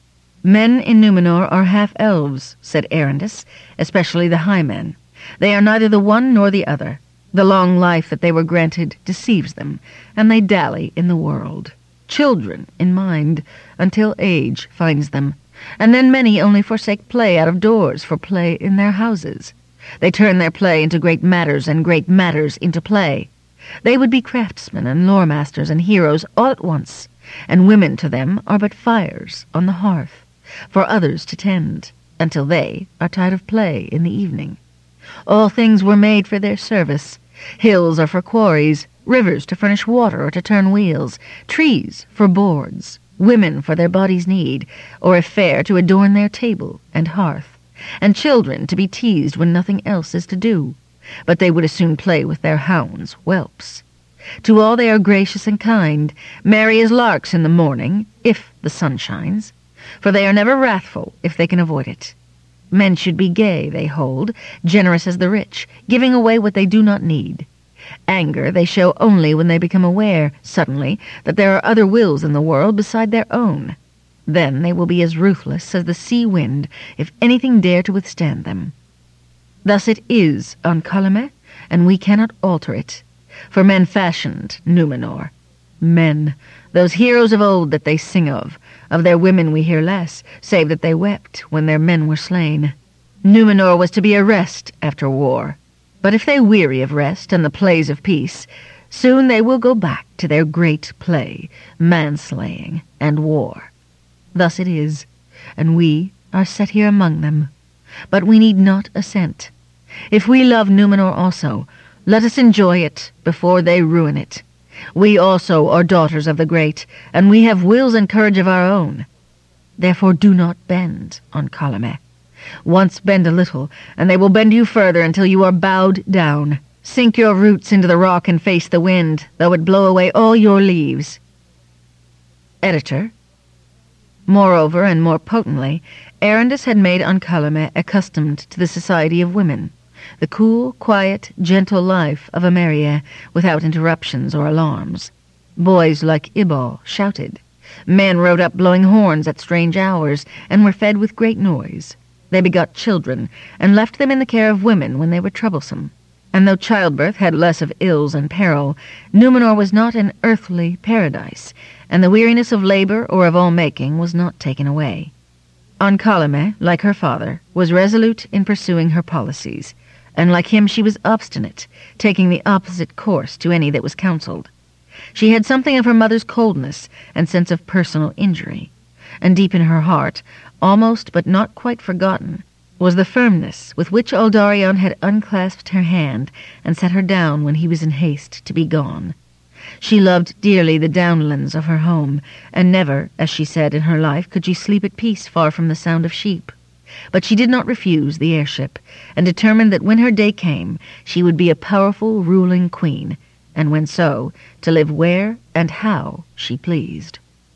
Men in Numenor are half-elves, said Arundus, especially the high men. They are neither the one nor the other. The long life that they were granted deceives them, and they dally in the world. Children in mind, until age finds them, and then many only forsake play out of doors for play in their houses. They turn their play into great matters, and great matters into play. They would be craftsmen and lore-masters and heroes all at once, and women to them are but fires on the hearth, for others to tend, until they are tired of play in the evening. All things were made for their service. Hills are for quarries, rivers to furnish water or to turn wheels, trees for boards, women for their bodies' need, or if fair, to adorn their table and hearth, and children to be teased when nothing else is to do. But they would as soon play with their hounds, whelps. To all they are gracious and kind, merry as larks in the morning, if the sun shines, for they are never wrathful if they can avoid it. Men should be gay, they hold, generous as the rich, giving away what they do not need. Anger they show only when they become aware, suddenly, that there are other wills in the world beside their own. Then they will be as ruthless as the sea wind, if anything dare to withstand them. Thus it is on Calame, and we cannot alter it. For men fashioned Numenor. Men, those heroes of old that they sing of. Of their women we hear less, save that they wept when their men were slain. Numenor was to be a rest after war. But if they weary of rest and the plays of peace, soon they will go back to their great play, manslaying and war. Thus it is, and we are set here among them. But we need not assent. If we love Numenor also, let us enjoy it before they ruin it. We also are daughters of the great, and we have wills and courage of our own. Therefore do not bend on Calame. Once bend a little, and they will bend you further until you are bowed down. Sink your roots into the rock and face the wind, though it blow away all your leaves. Editor. Moreover, and more potently, Arundus had made Ancalame accustomed to the society of women, the cool, quiet, gentle life of Emeria, without interruptions or alarms. Boys like Ibal shouted. Men rode up blowing horns at strange hours, and were fed with great noise. They begot children, and left them in the care of women when they were troublesome. And though childbirth had less of ills and peril, Numenor was not an earthly paradise, and the weariness of labor or of all making was not taken away. Ancalame, like her father, was resolute in pursuing her policies, and like him she was obstinate, taking the opposite course to any that was counseled. She had something of her mother's coldness and sense of personal injury, and deep in her heart, almost but not quite forgotten, was the firmness with which Aldarion had unclasped her hand and set her down when he was in haste to be gone. She loved dearly the downlands of her home, and never, as she said in her life, could she sleep at peace far from the sound of sheep. But she did not refuse the heirship, and determined that when her day came, she would be a powerful ruling queen, and when so, to live where and how she pleased.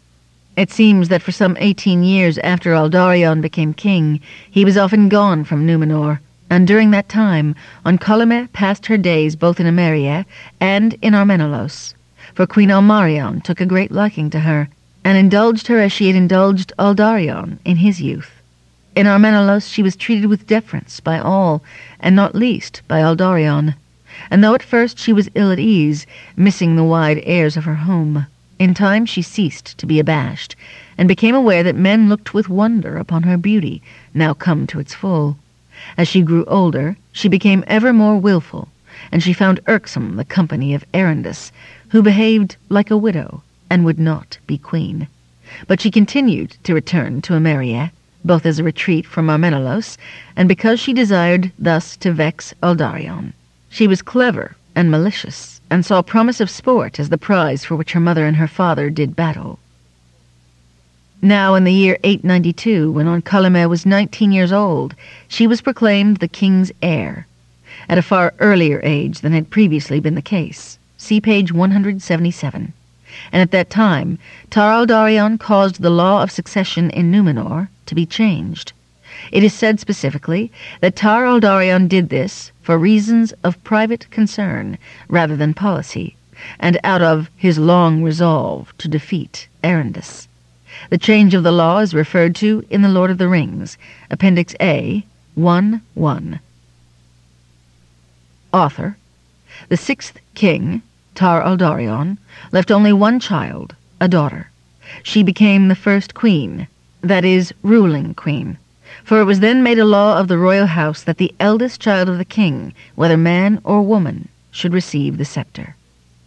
It seems that for some eighteen years after Aldarion became king, he was often gone from Numenor, and during that time Ancalame passed her days both in Emeria and in Armenelos, for Queen Almarion took a great liking to her, and indulged her as she had indulged Aldarion in his youth. In Armenelos she was treated with deference by all, and not least by Aldarion, and though at first she was ill at ease, missing the wide airs of her home, in time she ceased to be abashed, and became aware that men looked with wonder upon her beauty, now come to its full. As she grew older, she became ever more wilful, and she found irksome the company of Arundus, who behaved like a widow, and would not be queen. But she continued to return to Emeria, both as a retreat from Armenelos, and because she desired thus to vex Aldarion. She was clever and malicious, and saw promise of sport as the prize for which her mother and her father did battle. Now in the year eight ninety-two, when Oncalameh was nineteen years old, she was proclaimed the king's heir, at a far earlier age than had previously been the case. See page one hundred seventy-seven. And at that time, Tar al-Darion caused the law of succession in Numenor to be changed. It is said specifically that Tar al-Darion did this for reasons of private concern rather than policy, and out of his long resolve to defeat Arendis. The change of the law is referred to in The Lord of the Rings, Appendix A, one one. Author: The sixth king, Tar al-Darion, left only one child, a daughter. She became the first queen, that is, ruling queen, for it was then made a law of the royal house that the eldest child of the king, whether man or woman, should receive the scepter.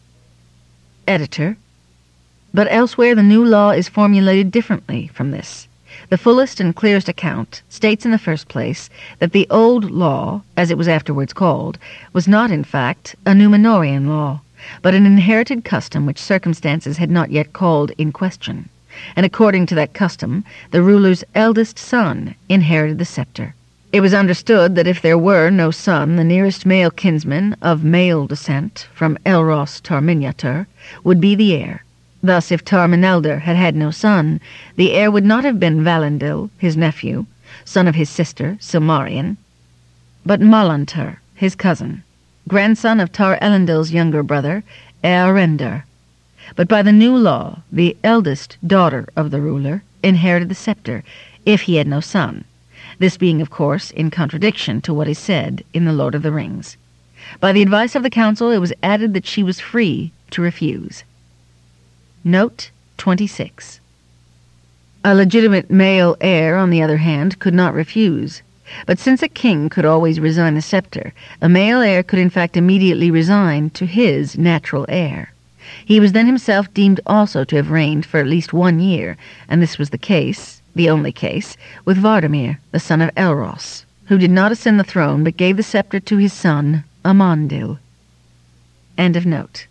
Editor: But elsewhere the new law is formulated differently from this. The fullest and clearest account states in the first place that the old law, as it was afterwards called, was not in fact a Númenórean law, but an inherited custom which circumstances had not yet called in question. And according to that custom, the ruler's eldest son inherited the scepter. It was understood that if there were no son, the nearest male kinsman of male descent from Elros Tar-Minyatur would be the heir. Thus, if Tar-Minelder had had no son, the heir would not have been Valendil, his nephew, son of his sister, Silmarion, but Molantur, his cousin, grandson of Tar-Elendil's younger brother, Eärendil. But by the new law, the eldest daughter of the ruler inherited the scepter, if he had no son, this being, of course, in contradiction to what is said in The Lord of the Rings. By the advice of the council, it was added that she was free to refuse. Note twenty-six. A legitimate male heir, on the other hand, could not refuse. But since a king could always resign the scepter, a male heir could in fact immediately resign to his natural heir. He was then himself deemed also to have reigned for at least one year, and this was the case, the only case, with Vardamir, the son of Elros, who did not ascend the throne but gave the scepter to his son, Amandil. End of note.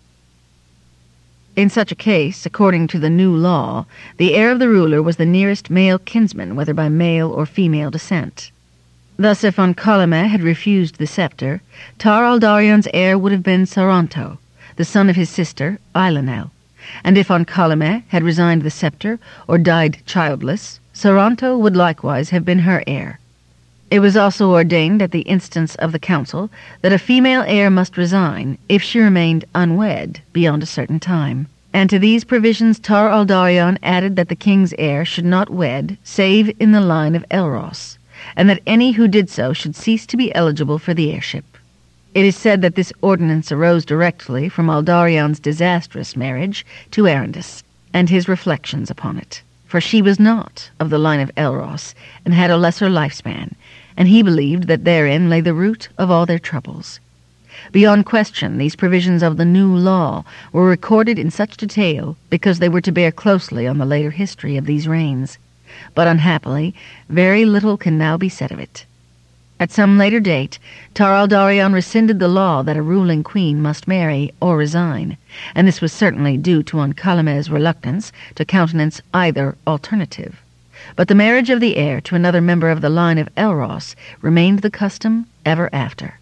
In such a case, according to the new law, the heir of the ruler was the nearest male kinsman, whether by male or female descent. Thus, if Oncalameh had refused the scepter, Tar al-Darion's heir would have been Saranto, the son of his sister, Eilonel, and if Oncalameh had resigned the scepter or died childless, Saranto would likewise have been her heir. It was also ordained at the instance of the council that a female heir must resign if she remained unwed beyond a certain time. And to these provisions Tar al-Darion added that the king's heir should not wed save in the line of Elros, and that any who did so should cease to be eligible for the heirship. It is said that this ordinance arose directly from Aldarion's disastrous marriage to Arendis, and his reflections upon it. For she was not of the line of Elros, and had a lesser lifespan, and he believed that therein lay the root of all their troubles. Beyond question, these provisions of the new law were recorded in such detail because they were to bear closely on the later history of these reigns. But unhappily, very little can now be said of it. At some later date, Tar al-Darion rescinded the law that a ruling queen must marry or resign, and this was certainly due to Oncalameh's reluctance to countenance either alternative. But the marriage of the heir to another member of the line of Elros remained the custom ever after.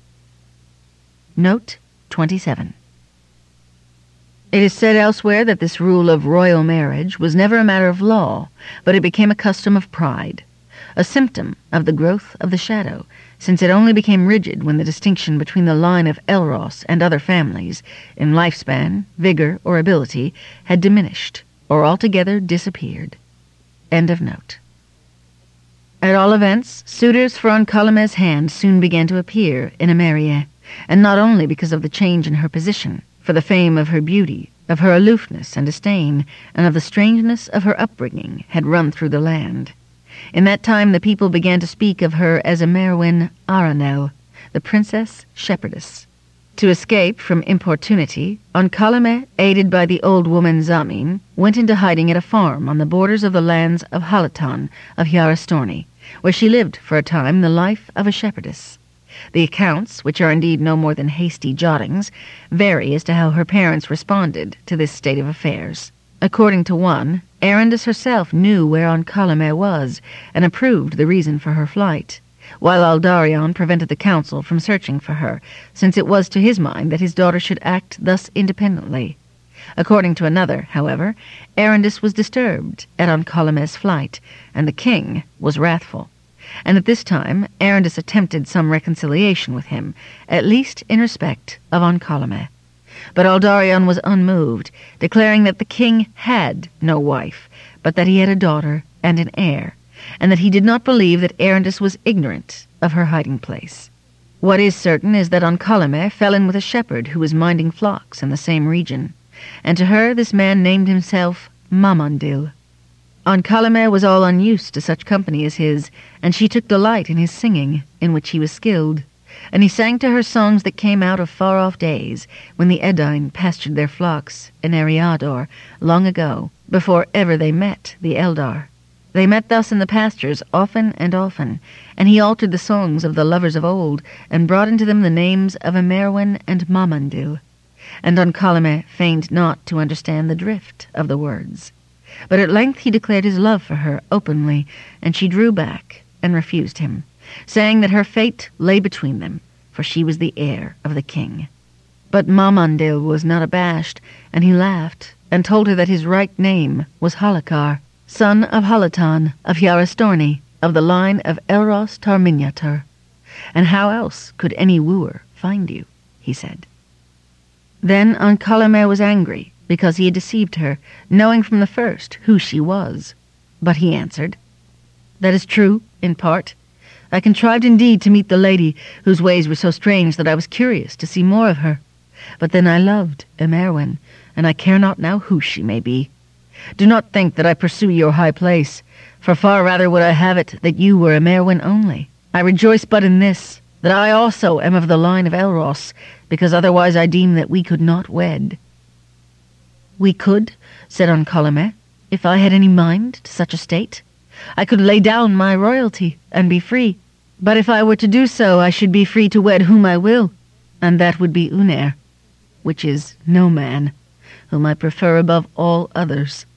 Note twenty-seven. It is said elsewhere that this rule of royal marriage was never a matter of law, but it became a custom of pride, a symptom of the growth of the shadow, since it only became rigid when the distinction between the line of Elros and other families, in lifespan, vigor, or ability, had diminished, or altogether disappeared. End of note. At all events, suitors for Oncalameh's hand soon began to appear in Emeria, and not only because of the change in her position, for the fame of her beauty, of her aloofness and disdain, and of the strangeness of her upbringing had run through the land. In that time the people began to speak of her as Emerwin Aranel, the princess shepherdess. To escape from importunity, Oncalameh, aided by the old woman Zamin, went into hiding at a farm on the borders of the lands of Halaton of Hjarastorni, where she lived for a time the life of a shepherdess. The accounts, which are indeed no more than hasty jottings, vary as to how her parents responded to this state of affairs. According to one, Arundus herself knew where Oncalame was, and approved the reason for her flight, while Aldarion prevented the council from searching for her, since it was to his mind that his daughter should act thus independently. According to another, however, Arundus was disturbed at Oncalame's flight, and the king was wrathful. And at this time Arundus attempted some reconciliation with him, at least in respect of Oncalame. But Aldarion was unmoved, declaring that the king had no wife, but that he had a daughter and an heir, and that he did not believe that Arundus was ignorant of her hiding place. What is certain is that Oncalame fell in with a shepherd who was minding flocks in the same region, and to her this man named himself Mamandil. Oncalame was all unused to such company as his, and she took delight in his singing, in which he was skilled. And he sang to her songs that came out of far-off days, when the Edain pastured their flocks in Eriador, long ago, before ever they met the Eldar. They met thus in the pastures often and often, and he altered the songs of the lovers of old, and brought into them the names of Emerwen and Mamandil. And Oncalame feigned not to understand the drift of the words. But at length he declared his love for her openly, and she drew back and refused him, saying that her fate lay between them, for she was the heir of the king. But Mamandil was not abashed, and he laughed, and told her that his right name was Halakar, son of Halatan of Yarastorni, of the line of Elros Tarminyatur. And how else could any wooer find you? He said. Then Oncalame was angry, because he had deceived her, knowing from the first who she was. But he answered, "That is true, in part. I contrived indeed to meet the lady, whose ways were so strange that I was curious to see more of her. But then I loved Emerwen, and I care not now who she may be. Do not think that I pursue your high place, for far rather would I have it that you were Emerwen only. I rejoice but in this, that I also am of the line of Elros, because otherwise I deem that we could not wed." "We could," said Oncalame, "if I had any mind to such a state. I could lay down my royalty and be free. But if I were to do so, I should be free to wed whom I will, and that would be Unair, which is no man, whom I prefer above all others."